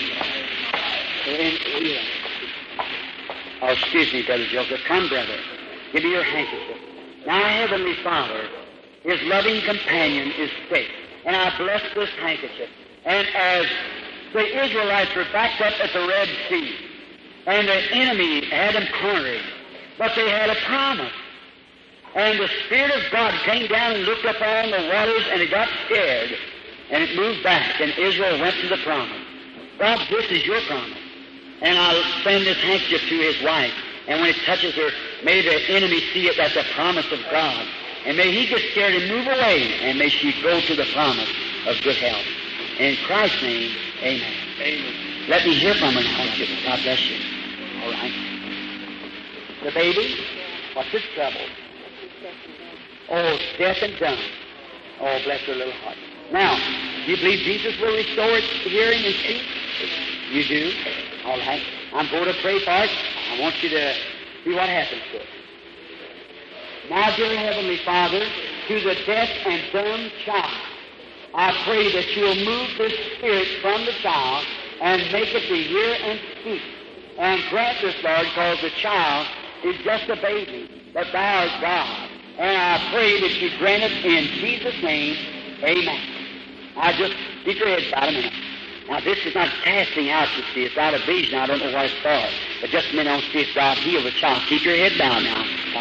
Oh, excuse me, Brother Joseph. Come, brother. Give me your handkerchief. Now, Heavenly Father, His loving companion is sick, and I bless this handkerchief. And as the Israelites were backed up at the Red Sea, and the enemy had them cornered, but they had a promise. And the Spirit of God came down and looked up on the waters, and it got scared, and it moved back, and Israel went to the promise. God, this is your promise. And I'll send this handkerchief to his wife, and when it touches her, may the enemy see it as the promise of God. And may he get scared and move away, and may she go to the promise of good health. In Christ's name, amen. Amen. Let me hear from her now. God bless you. All right. The baby, what's its trouble? Oh, deaf and dumb. Oh, bless her little heart. Now, do you believe Jesus will restore its hearing and speech? You do? All right. I'm going to pray for it. I want you to see what happens to it. Now, dear Heavenly Father, to the deaf and dumb child, I pray that you'll move this spirit from the child and make it to hear and speak. And grant this, Lord, because the child is just a baby, but Thou art God. And I pray that you grant it in Jesus' name. Amen. I just Keep your head bowed a minute. Now, this is not casting out, you see. It's out of vision. I don't know what it's for. But just a minute, I don't see if God healed the child. Keep your head bowed now.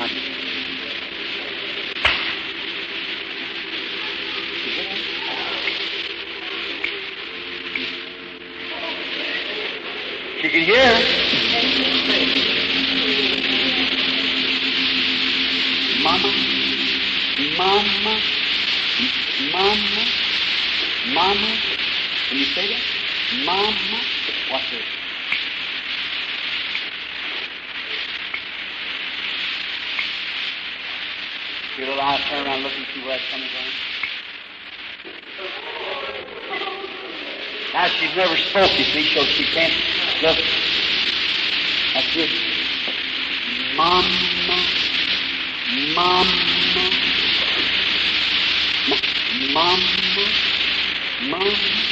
She can hear. Mama, mama, mama, mama. Can you say that? Mama. What's this? Feel a lot. Turn around, look and see where it's coming from. Now she's never spoke, you see, so she can't look. That's it. Mama, mama, mama, mama,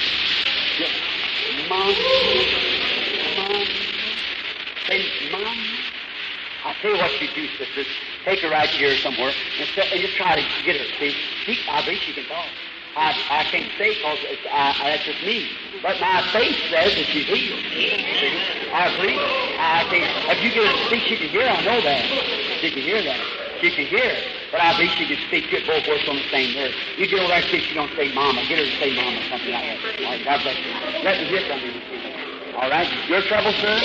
mama, mama. Say, mama. I'll tell you what you do, sisters. Take her right here somewhere and just try to get her. See, I believe she can talk. I can't say because that's just me. But my faith says that she's healed. I believe. If you get her to speak, she can hear. I know that. She can hear that. She can hear. But I believe she can speak to it both words on the same nerve. You get over there and see if she don't say mama. Get her to say mama or something like that. All right, God bless you. Let me hear from you. All right? Your trouble, sir?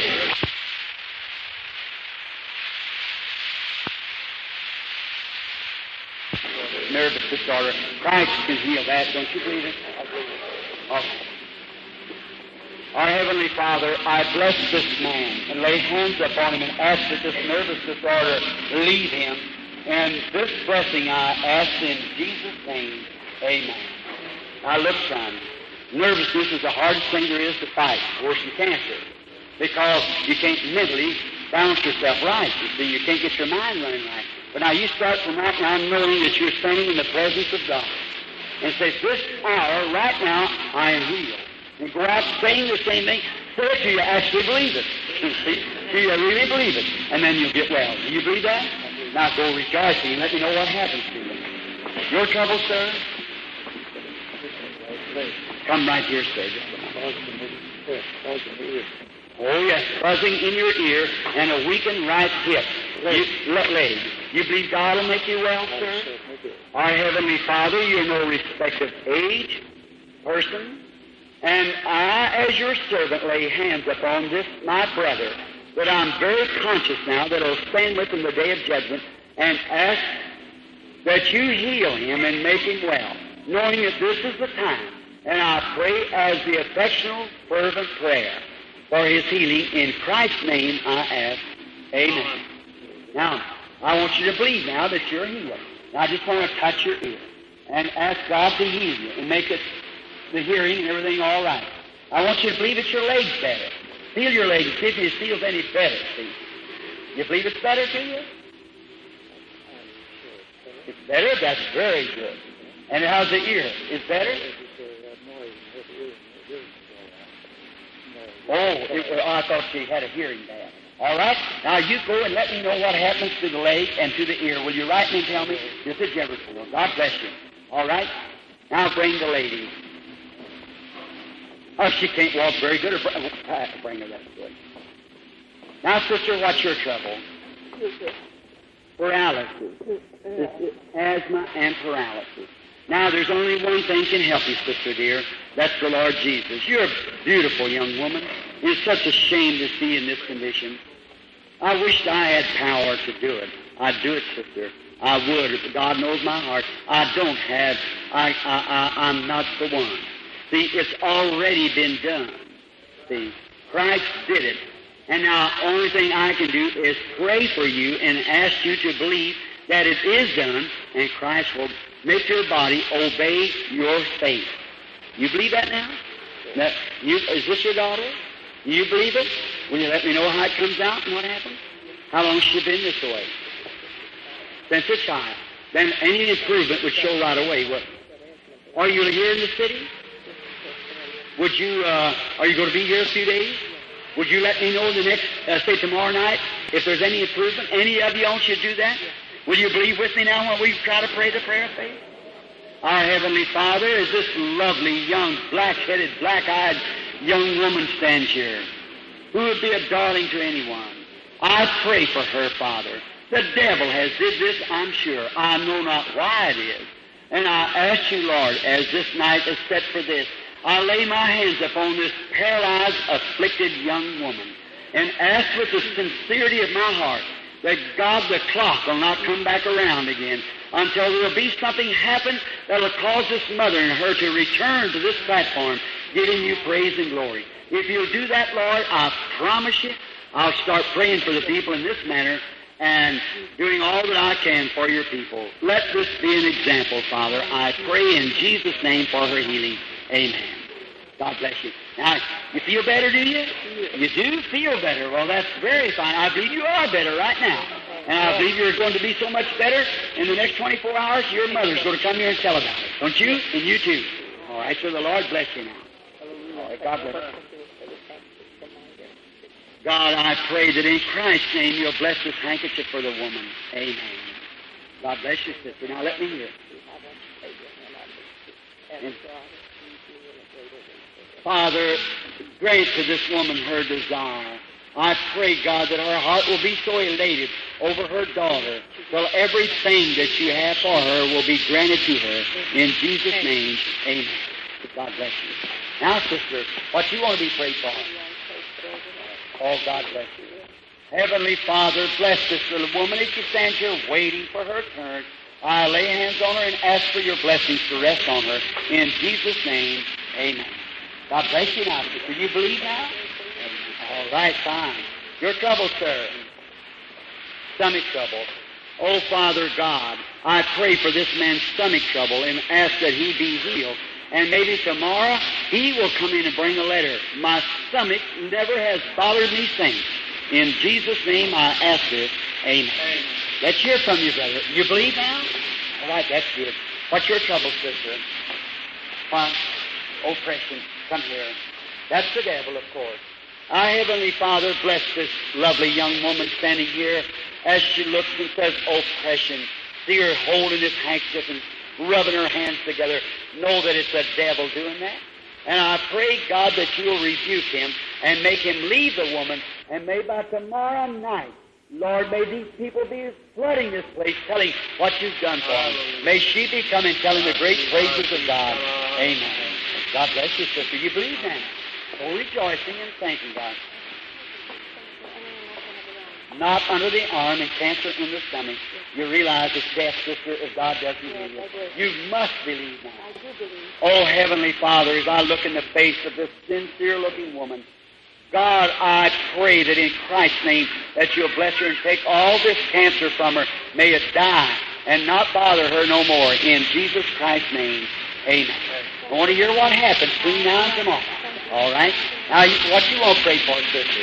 Nervous disorder. Christ can heal that. Don't you believe it? Okay. Our Heavenly Father, I bless this man and lay hands upon him and ask that this nervous disorder leave him. And this blessing I ask in Jesus' name. Amen. Now look, son. Nervousness is the hardest thing there is to fight, worse than cancer. Because you can't mentally balance yourself right. You see, you can't get your mind running right. But now you start from right now knowing that you're standing in the presence of God. And say, this hour, right now, I am healed. And go out saying the same thing. Say it till you actually believe it. See? Till you really believe it. And then you'll get well. Do you believe that? Now go rejoicing and let me know what happens to you. Your trouble, sir? Come right here, sir. Oh, yes, buzzing in your ear and a weakened right hip. Leg. You believe God will make you well, sir? Our Heavenly Father, you're no respect of age, person, and I, as your servant, lay hands upon this, my brother, that I'm very conscious now that I'll stand with him the day of judgment and ask that you heal him and make him well, knowing that this is the time. And I pray as the affectional, fervent prayer for his healing. In Christ's name I ask, amen. Now, I want you to believe now that you're healed. Now, I just want to touch your ear and ask God to heal you and make it the hearing and everything all right. I want you to believe that your leg's better. Feel your leg and see if it feels any better. See? You believe it's better to you? It's better? That's very good. And how's the ear? Is better? I thought she had a hearing bad. All right? Now you go and let me know what happens to the leg and to the ear. Will you write me and tell me? This is Jeffersonville. God bless you. All right? Now bring the lady. Oh, she can't walk very good. Bring her, that's good. Now, sister, what's your trouble? Paralysis. Asthma and paralysis. Now, there's only one thing can help you, sister dear. That's the Lord Jesus. You're a beautiful young woman. It's such a shame to see you in this condition. I wished I had power to do it. I'd do it, sister. I would. If God knows my heart. I don't have. I'm not the one. See, it's already been done. See, Christ did it. And now, the only thing I can do is pray for you and ask you to believe that it is done, and Christ will make your body obey your faith. You believe that now? Is this your daughter? Do you believe it? Will you let me know how it comes out and what happens? How long has she been this way? Since a child. Then any improvement would show right away. What? Are you here in the city? Would you? Are you going to be here a few days? Would you let me know the next, say tomorrow night, if there's any improvement? Any of you all should do that? Will you believe with me now when we try to pray the prayer of faith? Our Heavenly Father, as this lovely, young, black-headed, black-eyed young woman stands here, who would be a darling to anyone, I pray for her, Father. The devil has did this, I'm sure. I know not why it is. And I ask you, Lord, as this night is set for this, I lay my hands upon this paralyzed, afflicted young woman and ask with the sincerity of my heart that God, the clock, will not come back around again until there will be something happen that will cause this mother and her to return to this platform, giving you praise and glory. If you'll do that, Lord, I promise you, I'll start praying for the people in this manner and doing all that I can for your people. Let this be an example, Father. I pray in Jesus' name for her healing. Amen. God bless you. Now, you feel better, do you? You do feel better. Well, that's very fine. I believe you are better right now. And I believe you're going to be so much better in the next 24 hours, your mother's going to come here and tell about it. Don't you? And you too. All right, so the Lord bless you now. All right, God bless you. God, I pray that in Christ's name you'll bless this handkerchief for the woman. Amen. God bless you, sister. Now let me hear. And Father, grant to this woman her desire. I pray, God, that her heart will be so elated over her daughter till everything that you have for her will be granted to her. In Jesus' name, amen. God bless you. Now, sister, what you want to be prayed for? Oh, God bless you. Heavenly Father, bless this little woman as she stands here waiting for her turn. I lay hands on her and ask for your blessings to rest on her. In Jesus' name, amen. God bless you now, sister. You believe now? All right, fine. Your trouble, sir. Stomach trouble. Oh, Father God, I pray for this man's stomach trouble and ask that he be healed. And maybe tomorrow he will come in and bring a letter. My stomach never has bothered me since. In Jesus' name I ask it. Amen. Let's hear from you, brother. You believe now? All right, that's good. What's your trouble, sister? Oppression. Come here. That's the devil, of course. Our Heavenly Father, bless this lovely young woman standing here as she looks and says, oppression. See her holding this handkerchief and rubbing her hands together. Know that it's the devil doing that. And I pray, God, that you'll rebuke him and make him leave the woman. And may by tomorrow night, Lord, may these people be flooding this place, telling what you've done for them. May she be coming telling the great praises of God. Amen. God bless you, sister. You believe that? Oh, rejoicing and thanking God. Not under the arm and cancer in the stomach. You realize it's death, sister, if God doesn't heal you. You must believe now. Oh, Heavenly Father, as I look in the face of this sincere-looking woman, God, I pray that in Christ's name that you'll bless her and take all this cancer from her. May it die and not bother her no more. In Jesus Christ's name, amen. I want to hear what happens between now and tomorrow. All right? Now, what you want to pray for, sister?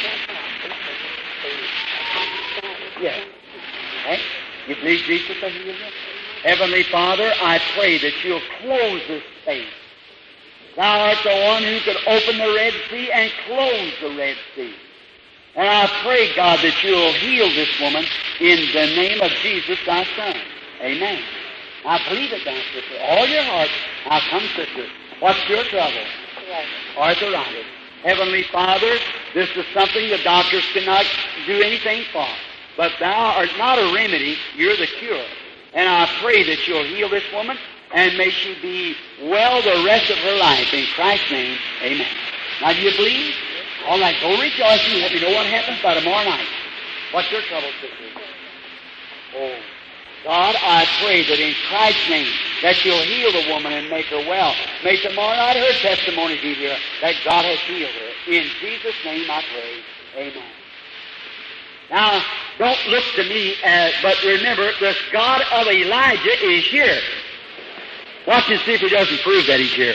Yes. Okay? You believe Jesus will heal you? Heavenly Father, I pray that you'll close this space. Thou art the one who could open the Red Sea and close the Red Sea. And I pray, God, that you'll heal this woman in the name of Jesus, thy Son. Amen. I believe it now, sister. All your heart. Now come, sister. What's your trouble? Arthritis. Heavenly Father, this is something the doctors cannot do anything for. But thou art not a remedy, you're the cure. And I pray that you'll heal this woman, and may she be well the rest of her life. In Christ's name, amen. Now, do you believe? All right, go rejoice and let me know what happens by tomorrow night. What's your trouble, sister? Oh, God, I pray that in Christ's name that you'll heal the woman and make her well. May tomorrow night her testimony be here that God has healed her. In Jesus' name I pray. Amen. Now, don't look to me, but remember, the God of Elijah is here. Watch and see if he doesn't prove that he's here.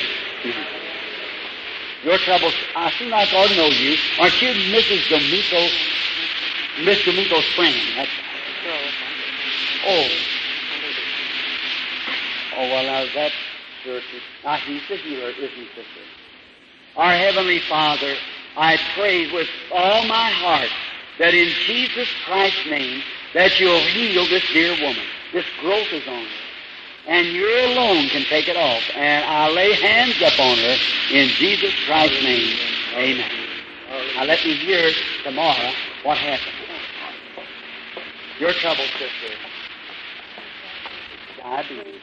Your troubles, I seem like I ought to know you. Aren't you Mrs. D'Amico, Miss D'Amico's friend? That's well, now that church is... Now, he's the healer, isn't he, sister? Our Heavenly Father, I pray with all my heart that in Jesus Christ's name that you'll heal this dear woman. This growth is on her. and you alone can take it off. And I lay hands upon her in Jesus Christ's name. Amen. Now let me hear tomorrow what happened. Your trouble, sister. Diabetes.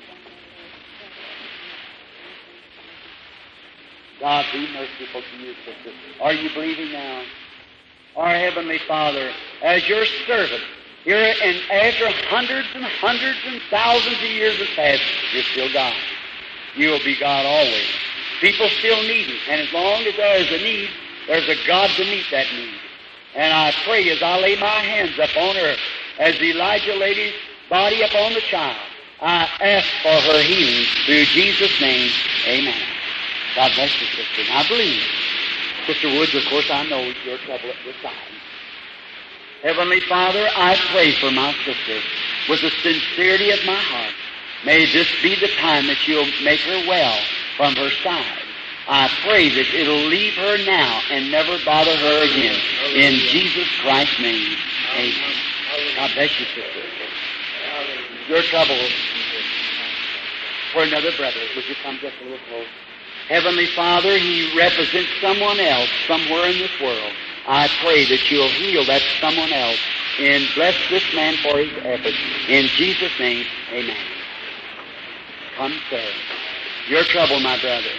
God be merciful to you, sister. Are you believing now? Our Heavenly Father, as your servant, here and after hundreds and hundreds and thousands of years have passed, you're still God. You will be God always. People still need Him, and as long as there is a need, there's a God to meet that need. And I pray as I lay my hands upon her, as Elijah laid his body upon the child, I ask for her healing through Jesus' name. Amen. God bless you, sister. And I believe. Sister Woods, of course, I know your trouble at this time. Heavenly Father, I pray for my sister with the sincerity of my heart. May this be the time that you'll make her well from her side. I pray that it'll leave her now and never bother her again. In Jesus Christ's name, amen. God bless you, sister. Your trouble for another brother. Would you come just a little close? Heavenly Father, he represents someone else somewhere in this world. I pray that you'll heal that someone else and bless this man for his efforts. In Jesus' name, amen. Come, sir. Your trouble, my brother.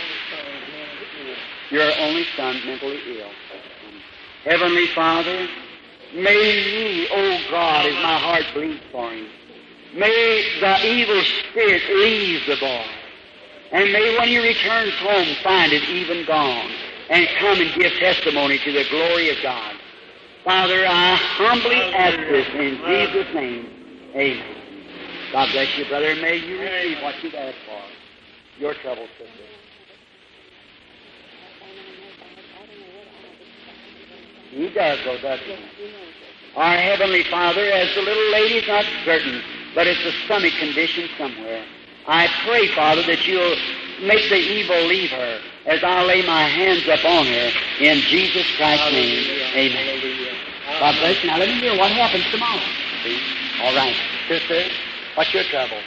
Your only son, mentally ill. Heavenly Father, may he, oh God, as my heart bleeds for him, may the evil spirit leave the boy. And may when he returns home find it even gone and come and give testimony to the glory of God. Father, I humbly ask this in Jesus' name. Amen. God bless you, brother. May you receive what you've asked for. Your trouble, sister. He does, though, doesn't he? Our Heavenly Father, as the little lady's not certain, but it's a stomach condition somewhere. I pray, Father, that you'll make the evil leave her as I lay my hands upon her in Jesus Christ's name. Amen. God bless you. Now let me hear what happens tomorrow. See? All right. Sister, what's your trouble?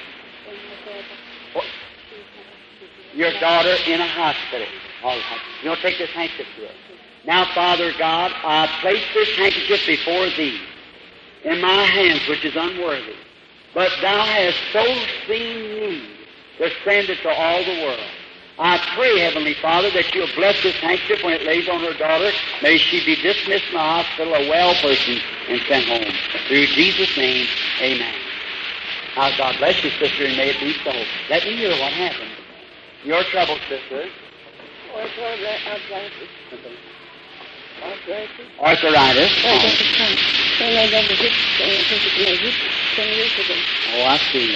Your daughter in a hospital. All right. You'll take this handkerchief to her. Now, Father God, I place this handkerchief before Thee in my hands, which is unworthy. But Thou hast so seen me to send it to all the world. I pray, Heavenly Father, that You'll bless this handkerchief when it lays on her daughter. May she be dismissed from the hospital, a well person, and sent home. Through Jesus' name, amen. Now, God bless you, sister, and may it be so. Let me hear what happened. Your trouble, sister. Arthritis. Oh, I see.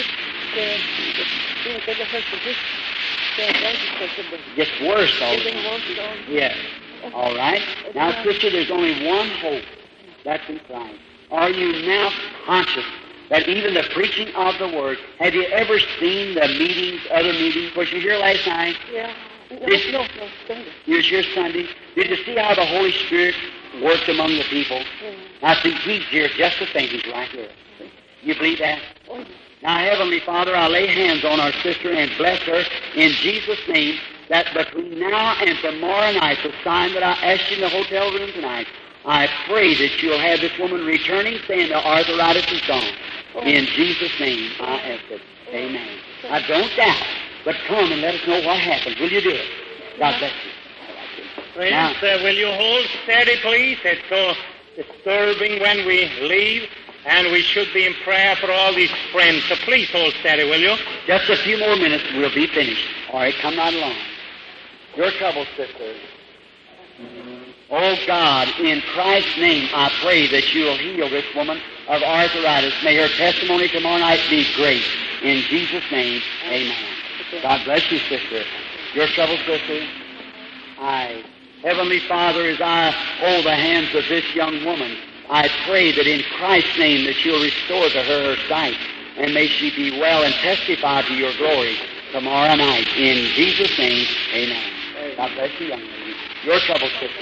Gets worse all the time. Yes. All right. Now, sister, there's only one hope. That's in Christ. Are you now conscious that even the preaching of the Word, have you ever seen the meetings, other meetings? Was you here last night? Yeah. No, Sunday. You was here Sunday. Did you see how the Holy Spirit worked among the people? Yeah. Now, see, He's here just the same. He's right here. You believe that? Oh, yeah. Now, Heavenly Father, I lay hands on our sister and bless her in Jesus' name, that between now and tomorrow night, the sign that I asked you in the hotel room tonight, I pray that you'll have this woman returning, saying the arthritis is gone. In Jesus' name, I ask it. Amen. I don't doubt, but come and let us know what happens. Will you do it? God bless you. Friends, will you hold steady, please? It's so disturbing when we leave, and we should be in prayer for all these friends. So please hold steady, will you? Just a few more minutes, we'll be finished. All right, come right along. Your trouble, sister. Oh, God, in Christ's name, I pray that you'll heal this woman of arthritis. May her testimony tomorrow night be great. In Jesus' name, amen. God bless you, sister. Your trouble, sister? Heavenly Father, as I hold the hands of this young woman, I pray that in Christ's name that you'll restore to her sight, and may she be well and testify to your glory tomorrow night. In Jesus' name, amen. God bless you, young lady. Your trouble, sister?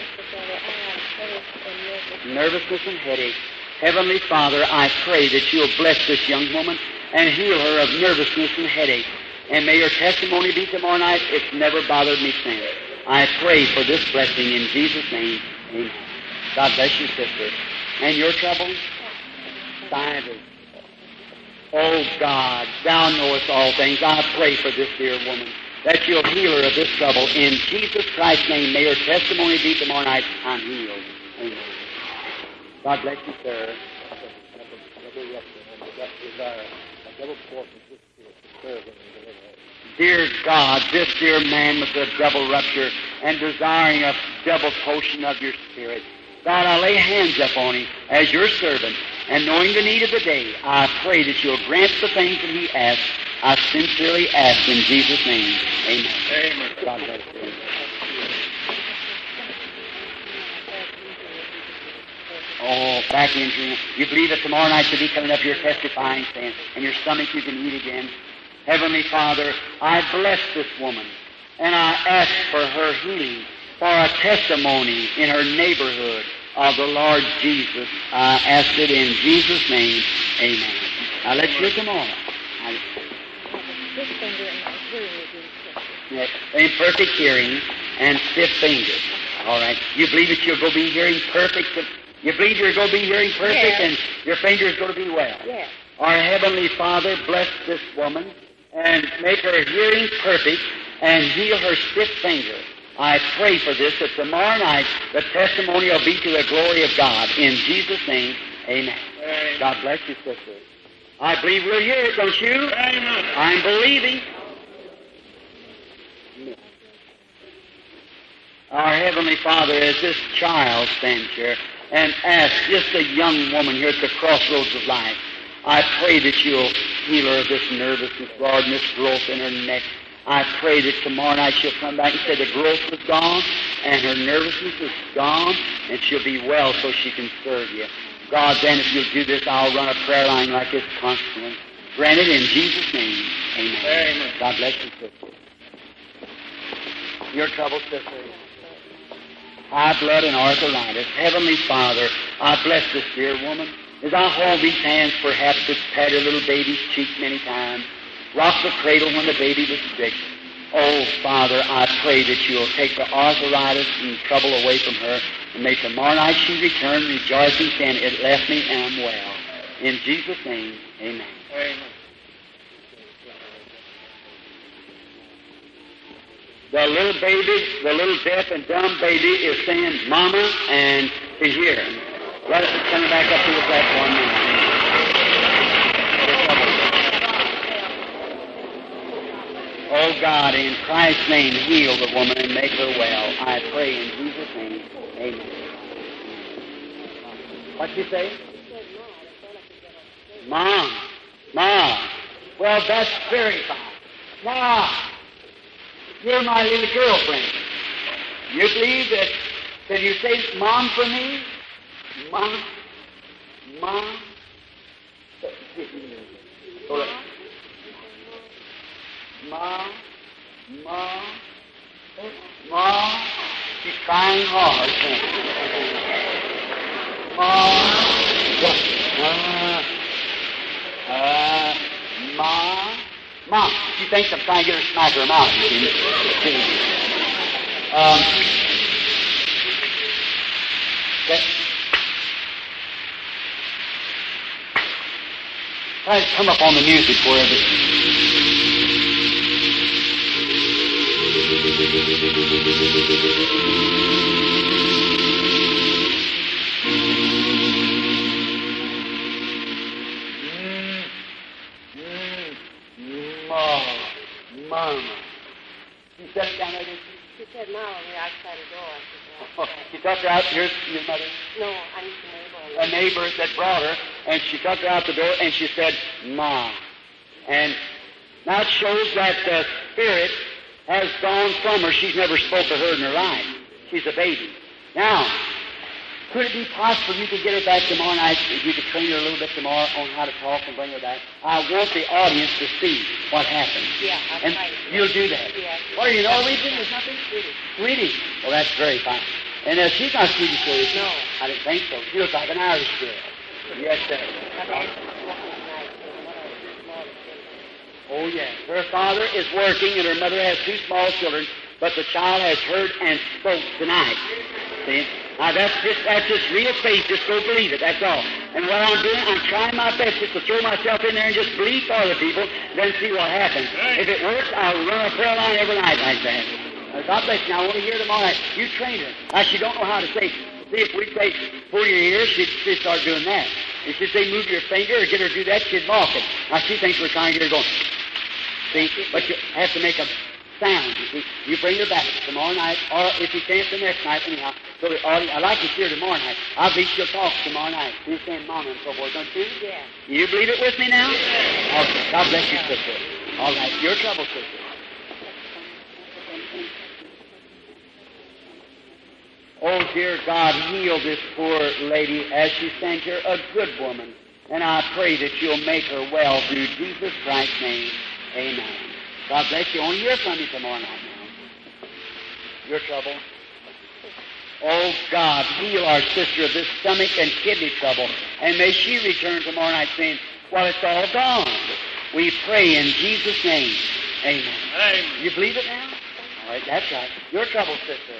Nervousness and headache. Heavenly Father, I pray that you'll bless this young woman and heal her of nervousness and headache. And may your testimony be tomorrow night, it's never bothered me since. I pray for this blessing in Jesus' name. Amen. God bless you, sister. And your trouble? Silence. Oh, God, Thou knowest all things. I pray for this dear woman, that You'll heal her of this trouble. In Jesus Christ's name, may her testimony be tomorrow night, I'm healed. Amen. God bless you, sir. Dear God, this dear man with a double rupture and desiring a double potion of Your Spirit, God, I lay hands upon him as Your servant, and knowing the need of the day, I pray that You'll grant the things that he asks. I sincerely ask in Jesus' name. Amen. Amen. God bless you. Oh, back injury. You believe that tomorrow night you'll be coming up here testifying, saying, and your stomach you can eat again. Heavenly Father, I bless this woman, and I ask for her healing, for a testimony in her neighborhood of the Lord Jesus. I ask it in Jesus' name. Amen. Now let's hear tomorrow. This finger and my hearing is in Yes, imperfect hearing and stiff fingers. All right. You believe that you'll go be hearing perfect? You believe you're going to be hearing perfect, Yes. and your finger's going to be well? Yes. Our Heavenly Father, bless this woman and make her hearing perfect and heal her stiff finger. I pray for this, that tomorrow night the testimony will be to the glory of God. In Jesus' name, amen. Amen. God bless you, sister. I believe we'll hear it, don't you? Amen. I'm believing. Our Heavenly Father, as this child stands here and asks just a young woman here at the crossroads of life, I pray that You'll heal her of this nervousness, Lord, and this growth in her neck. I pray that tomorrow night she'll come back and say the growth was gone and her nervousness is gone and she'll be well so she can serve You. God, then, if You'll do this, I'll run a prayer line like this constantly. Grant it in Jesus' name. Amen. Amen. God bless you, sister. Your trouble, sister. High blood and arthritis. Heavenly Father, I bless this dear woman. As I hold these hands, perhaps it's pat her little baby's cheek many times, rock the cradle when the baby was sick. Oh, Father, I pray that You'll take the arthritis and trouble away from her, and may tomorrow night she return rejoicing, saying, it left me and I'm well. In Jesus' name, amen. Amen. The little baby, the little deaf and dumb baby is saying, Mama, and can hear. Let us come back up to the platform now. Oh God, in Christ's name, heal the woman and make her well. I pray in Jesus' name. Amen. What'd you say? Mom. Well, that's very fine. Mom. You're my little girlfriend. You believe that? Can you say Mom for me? Mom. Hold on. Mom. She's trying hard. Mom, she thinks I'm trying to get her to smack her mouth. Try to come up on the music wherever. Mama. She sat down there, didn't she? She said Mom on the outside the door. She took her out. Here's your mother. No, I'm the neighbor. A neighbor that brought her, and she took her out the door, and she said, Ma. And now it shows that the spirit has gone from her. She's never spoke to her in her life. She's a baby. Now, could it be possible you could get her back tomorrow night, you could train her a little bit tomorrow on how to talk and bring her back? I want the audience to see what happened. Yeah, I'll And try to. you'll do that. Yeah. What are you, Norwegian or something? Sweetie. Well, that's very fine. And she's not Swedish, is she? No. I didn't think so. She looks like an Irish girl. Yes, sir. I've asked her to walk tonight, so what I was Oh, yes. Her father is working and her mother has two small children, but the child has heard and spoke tonight. See? Now, that's just real faith. Just go believe it. That's all. And what I'm doing, I'm trying my best just to throw myself in there and just believe for other people, then see what happens. If it works, I'll run a prayer line every night like that. God bless you. I want to hear tomorrow night. You train her. Now, she don't know how to say. See, if we say, pull your ear, she'd start doing that. If she'd say, move your finger or get her to do that, she'd balk it. Now, she thinks we're trying to get her going. See? But you have to make a sound, you see. You bring her back tomorrow night, or if you can't, the next night, anyhow. So I'd like to see her tomorrow night. I believe she'll talk tomorrow night. She's saying Mama and so forth, don't you? Yeah. You believe it with me now? Okay. God bless you, sister. All right. Your trouble, sister. Oh, dear God, heal this poor lady as she stands here, a good woman. And I pray that you'll make her well through Jesus Christ's name. Amen. God bless you. I want to hear from you tomorrow night now. Your trouble. Oh, God, heal our sister of this stomach and kidney trouble. And may she return tomorrow night saying, well, it's all gone. We pray in Jesus' name. Amen. Amen. You believe it now? All right, that's right. Your trouble, sister.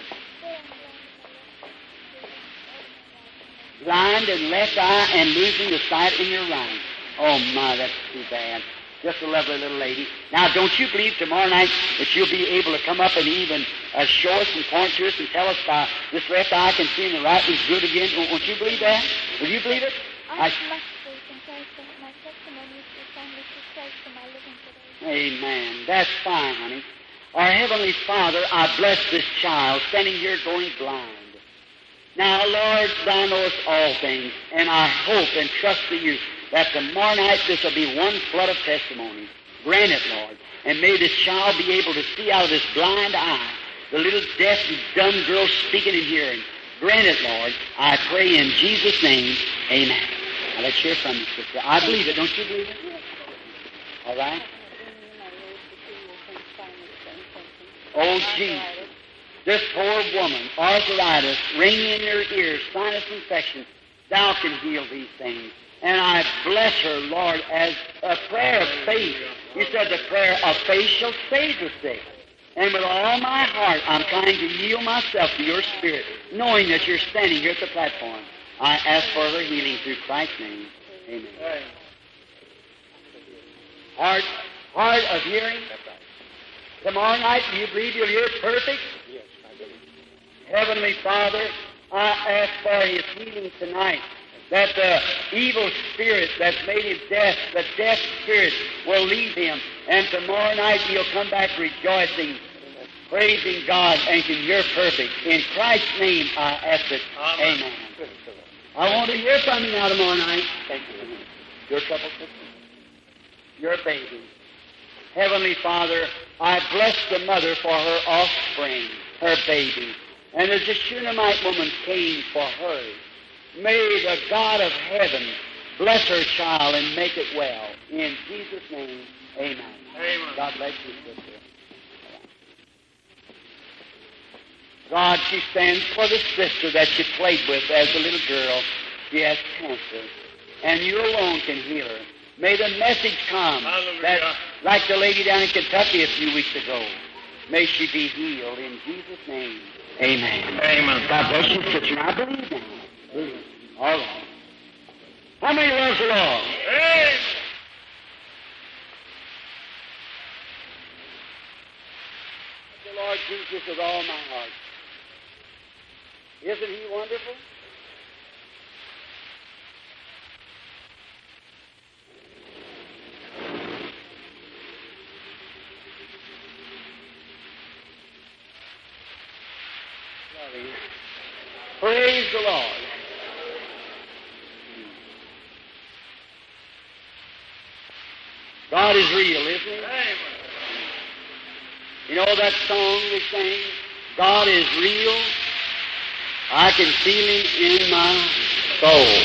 Blind in left eye and losing the sight in your right. Oh, my, that's too bad. Just a lovely little lady. Now, don't you believe tomorrow night that you'll be able to come up and even show us and point to us and tell us this left eye can see and the right one's good again? Won't you believe that? Will you believe it? I must believe and pray so that my testimony is the same as the Christ for my living today. Amen. That's fine, honey. Our Heavenly Father, I bless this child standing here going blind. Now, Lord, Thou knowest all things, and I hope and trust to You that tomorrow night this will be one flood of testimony. Grant it, Lord, and may this child be able to see out of this blind eye, the little deaf and dumb girl speaking and hearing. Grant it, Lord, I pray in Jesus' name. Amen. Now, let's hear from you, sister. I believe it. Don't you believe it? All right? Oh, Jesus. This poor woman, arthritis, ringing in her ears, sinus infection, Thou can heal these things. And I bless her, Lord, as a prayer of faith. You said the prayer of faith shall save the sick. And with all my heart, I'm trying to yield myself to Your Spirit, knowing that You're standing here at the platform. I ask for her healing through Christ's name. Amen. Hard of hearing. Tomorrow night, do you believe you'll hear perfect? Yes, I believe. Heavenly Father, I ask for His healing tonight, that the evil spirit that's made him deaf, the deaf spirit, will leave him, and tomorrow night he'll come back rejoicing, praising God, and can hear perfect. In Christ's name I ask it. Amen. I want to hear from you now tomorrow night. Thank you. Your trouble, sister? Your baby. Heavenly Father, I bless the mother for her offspring, her baby. And as the Shunammite woman came for hers, may the God of heaven bless her child and make it well. In Jesus' name, amen. Amen. God bless you, sister. God, she stands for the sister that she played with as a little girl. She has cancer, and You alone can heal her. May the message come that, like the lady down in Kentucky a few weeks ago, may she be healed in Jesus' name. Amen. Amen. God bless you, sister. I believe now. Believe. All right. How many loves the Lord? Amen. The Lord Jesus with all my heart. Isn't He wonderful? Praise the Lord. God is real, isn't He? Amen. You know that song we sang? God is real. I can feel Him in my soul.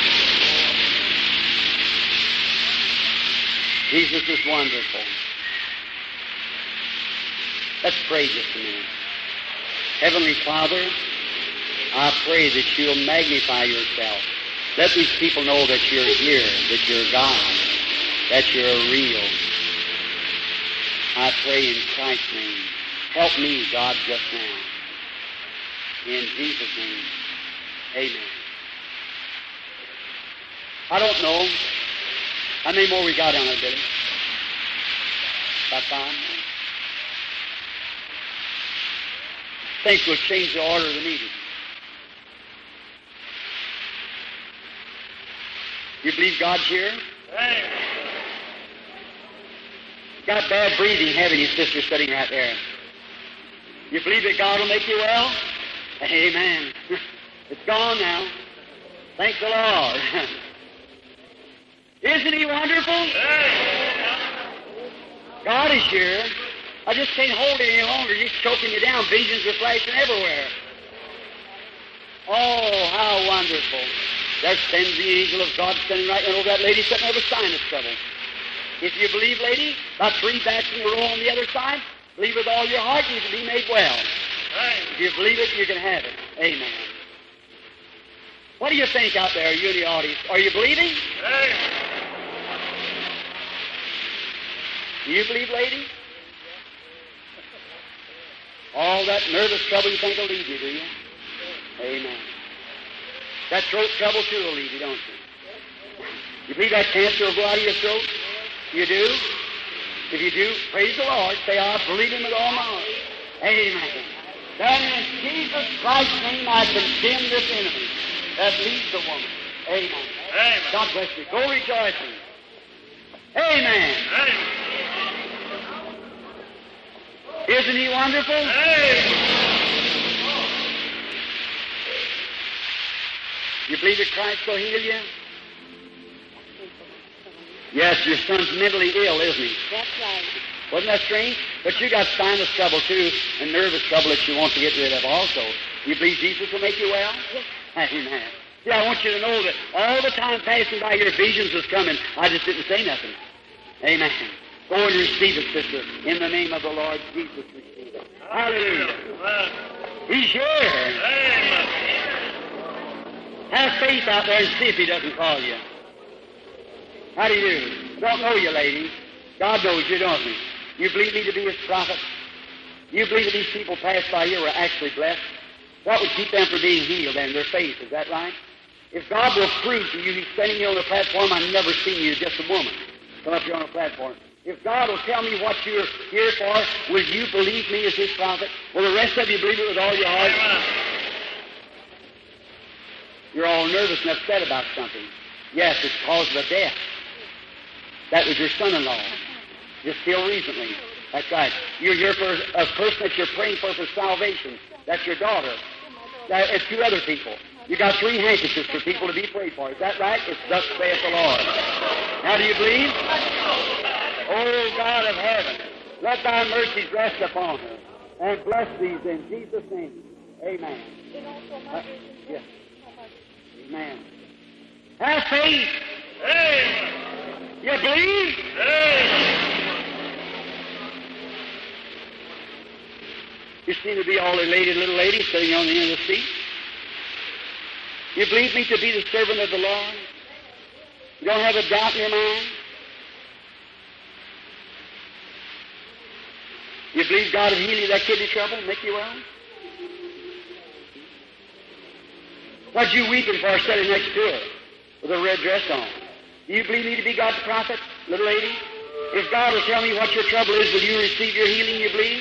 Jesus is wonderful. Let's pray just a minute. Heavenly Father, I pray that You'll magnify Yourself. Let these people know that You're here, that You're God, that You're real. I pray in Christ's name. Help me, God, just now. In Jesus' name. Amen. I don't know. How many more we got on there, Billy? About 5 more? Think we'll change the order of the meeting. You believe God's here? Amen. Got bad breathing, haven't you, sister, sitting right there? You believe that God will make you well? Amen. It's gone now. Thank the Lord. Isn't He wonderful? God is here. I just can't hold it any longer. He's choking you down. Visions are flashing everywhere. Oh, how wonderful. There stands the angel of God standing right over that lady sitting there with sinus trouble. If you believe, lady, about 3 backs in a row on the other side, believe with all your heart you can be made well. If you believe it, you can have it. Amen. What do you think out there, you in the audience? Are you believing? Do you believe, lady? All that nervous trouble you think will leave you, do you? Amen. That throat trouble, too, will leave you, don't you? You believe that cancer will go out of your throat? You do? If you do, praise the Lord. Say, I believe Him with all my heart. Amen. Then in Jesus Christ's name, I condemn this enemy that leads the woman. Amen. Amen. God bless you. Go rejoicing. Amen. Amen. Isn't He wonderful? Amen. You believe that Christ will heal you? Yes, your son's mentally ill, isn't he? That's right. Wasn't that strange? But you got sinus trouble, too, and nervous trouble that you want to get rid of also. You believe Jesus will make you well? Yes. Amen. See, I want you to know that all the time passing by your visions was coming. I just didn't say nothing. Amen. Go and receive it, sister. In the name of the Lord Jesus, receive it. Hallelujah. He's here. Amen. Have faith out there and see if He doesn't call you. How do you do? Don't know you, lady. God knows you, don't He? You believe me to be His prophet? You believe that these people passed by here were actually blessed? What would keep them from being healed and their faith? Is that right? If God will prove to you He's standing here on the platform, I've never seen you, just a woman, come up here on the platform. If God will tell me what you're here for, will you believe me as His prophet? Will the rest of you believe it with all your heart? You're all nervous and upset about something. Yes, it's because of a death. That was your son-in-law, just killed recently. That's right. You're here for a person that you're praying for salvation. That's your daughter. It's 2 other people. You got 3 handkerchiefs for people to be prayed for. Is that right? It's thus saith the Lord. Now do you believe? Oh, God of heaven, let Thy mercies rest upon her and bless these in Jesus' name. Amen. Yes. Amen. Have faith. Amen. You believe? Amen. You seem to be all elated little lady sitting on the end of the seat. You believe me to be the servant of the Lord? You don't have a doubt in your mind? You believe God will heal you that kidney trouble and make you well? What you weeping for sitting next to her with a red dress on? Do you believe me to be God's prophet, little lady? If God will tell me what your trouble is, will you receive your healing, you believe?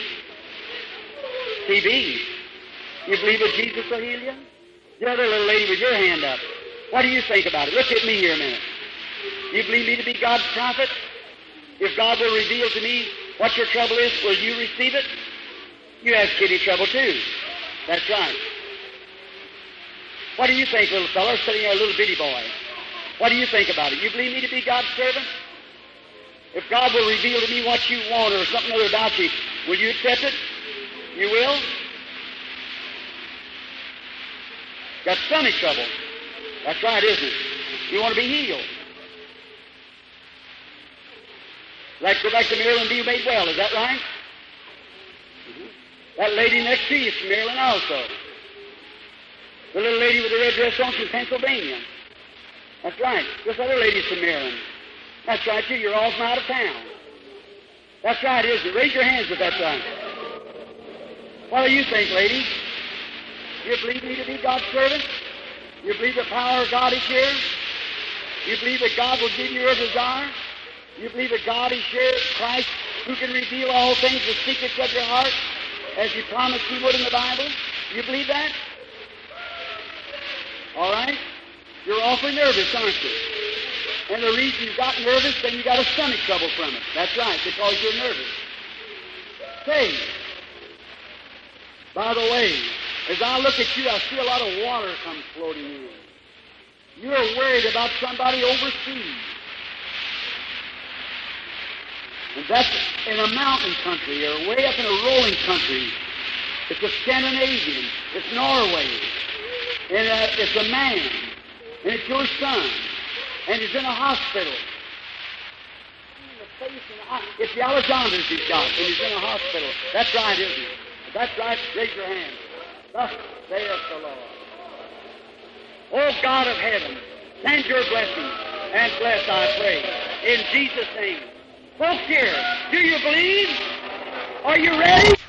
TB. You believe that Jesus will heal you? The other little lady with your hand up. What do you think about it? Look at me here a minute. You believe me to be God's prophet? If God will reveal to me what your trouble is, will you receive it? You have kidney trouble too. That's right. What do you think, little fellow, sitting there, a little bitty boy? What do you think about it? You believe me to be God's servant? If God will reveal to me what you want or something other about you, will you accept it? You will? Got stomach trouble. That's right, isn't it? You want to be healed. Like to go back to Maryland and be made well, is that right? That lady next to you is from Maryland also. The little lady with the red dress on from Pennsylvania. That's right. This other lady's from Maryland. That's right, too. You're all from out of town. That's right, isn't it? Raise your hands if that's right. What do you think, lady? You believe me to be God's servant? You believe the power of God is here? You believe that God will give you your desire? You believe that God is here, Christ, who can reveal all things, the secrets of your heart, as He promised He would in the Bible? You believe that? All right? You're awfully nervous, aren't you? And the reason you got nervous, then you got a stomach trouble from it. That's right, because you're nervous. Say, by the way, as I look at you, I see a lot of water come floating in. You're worried about somebody overseas. And that's in a mountain country, or way up in a rolling country. It's a Scandinavian. It's Norway. And it's a man. And it's your son. And he's in a hospital. It's the Alexanders he's got, and he's in a hospital. That's right, isn't it? If that's right, raise your hand. Thus saith the Lord. O God of heaven, send your blessing and bless, I pray, in Jesus' name. Folks here, do you believe? Are you ready?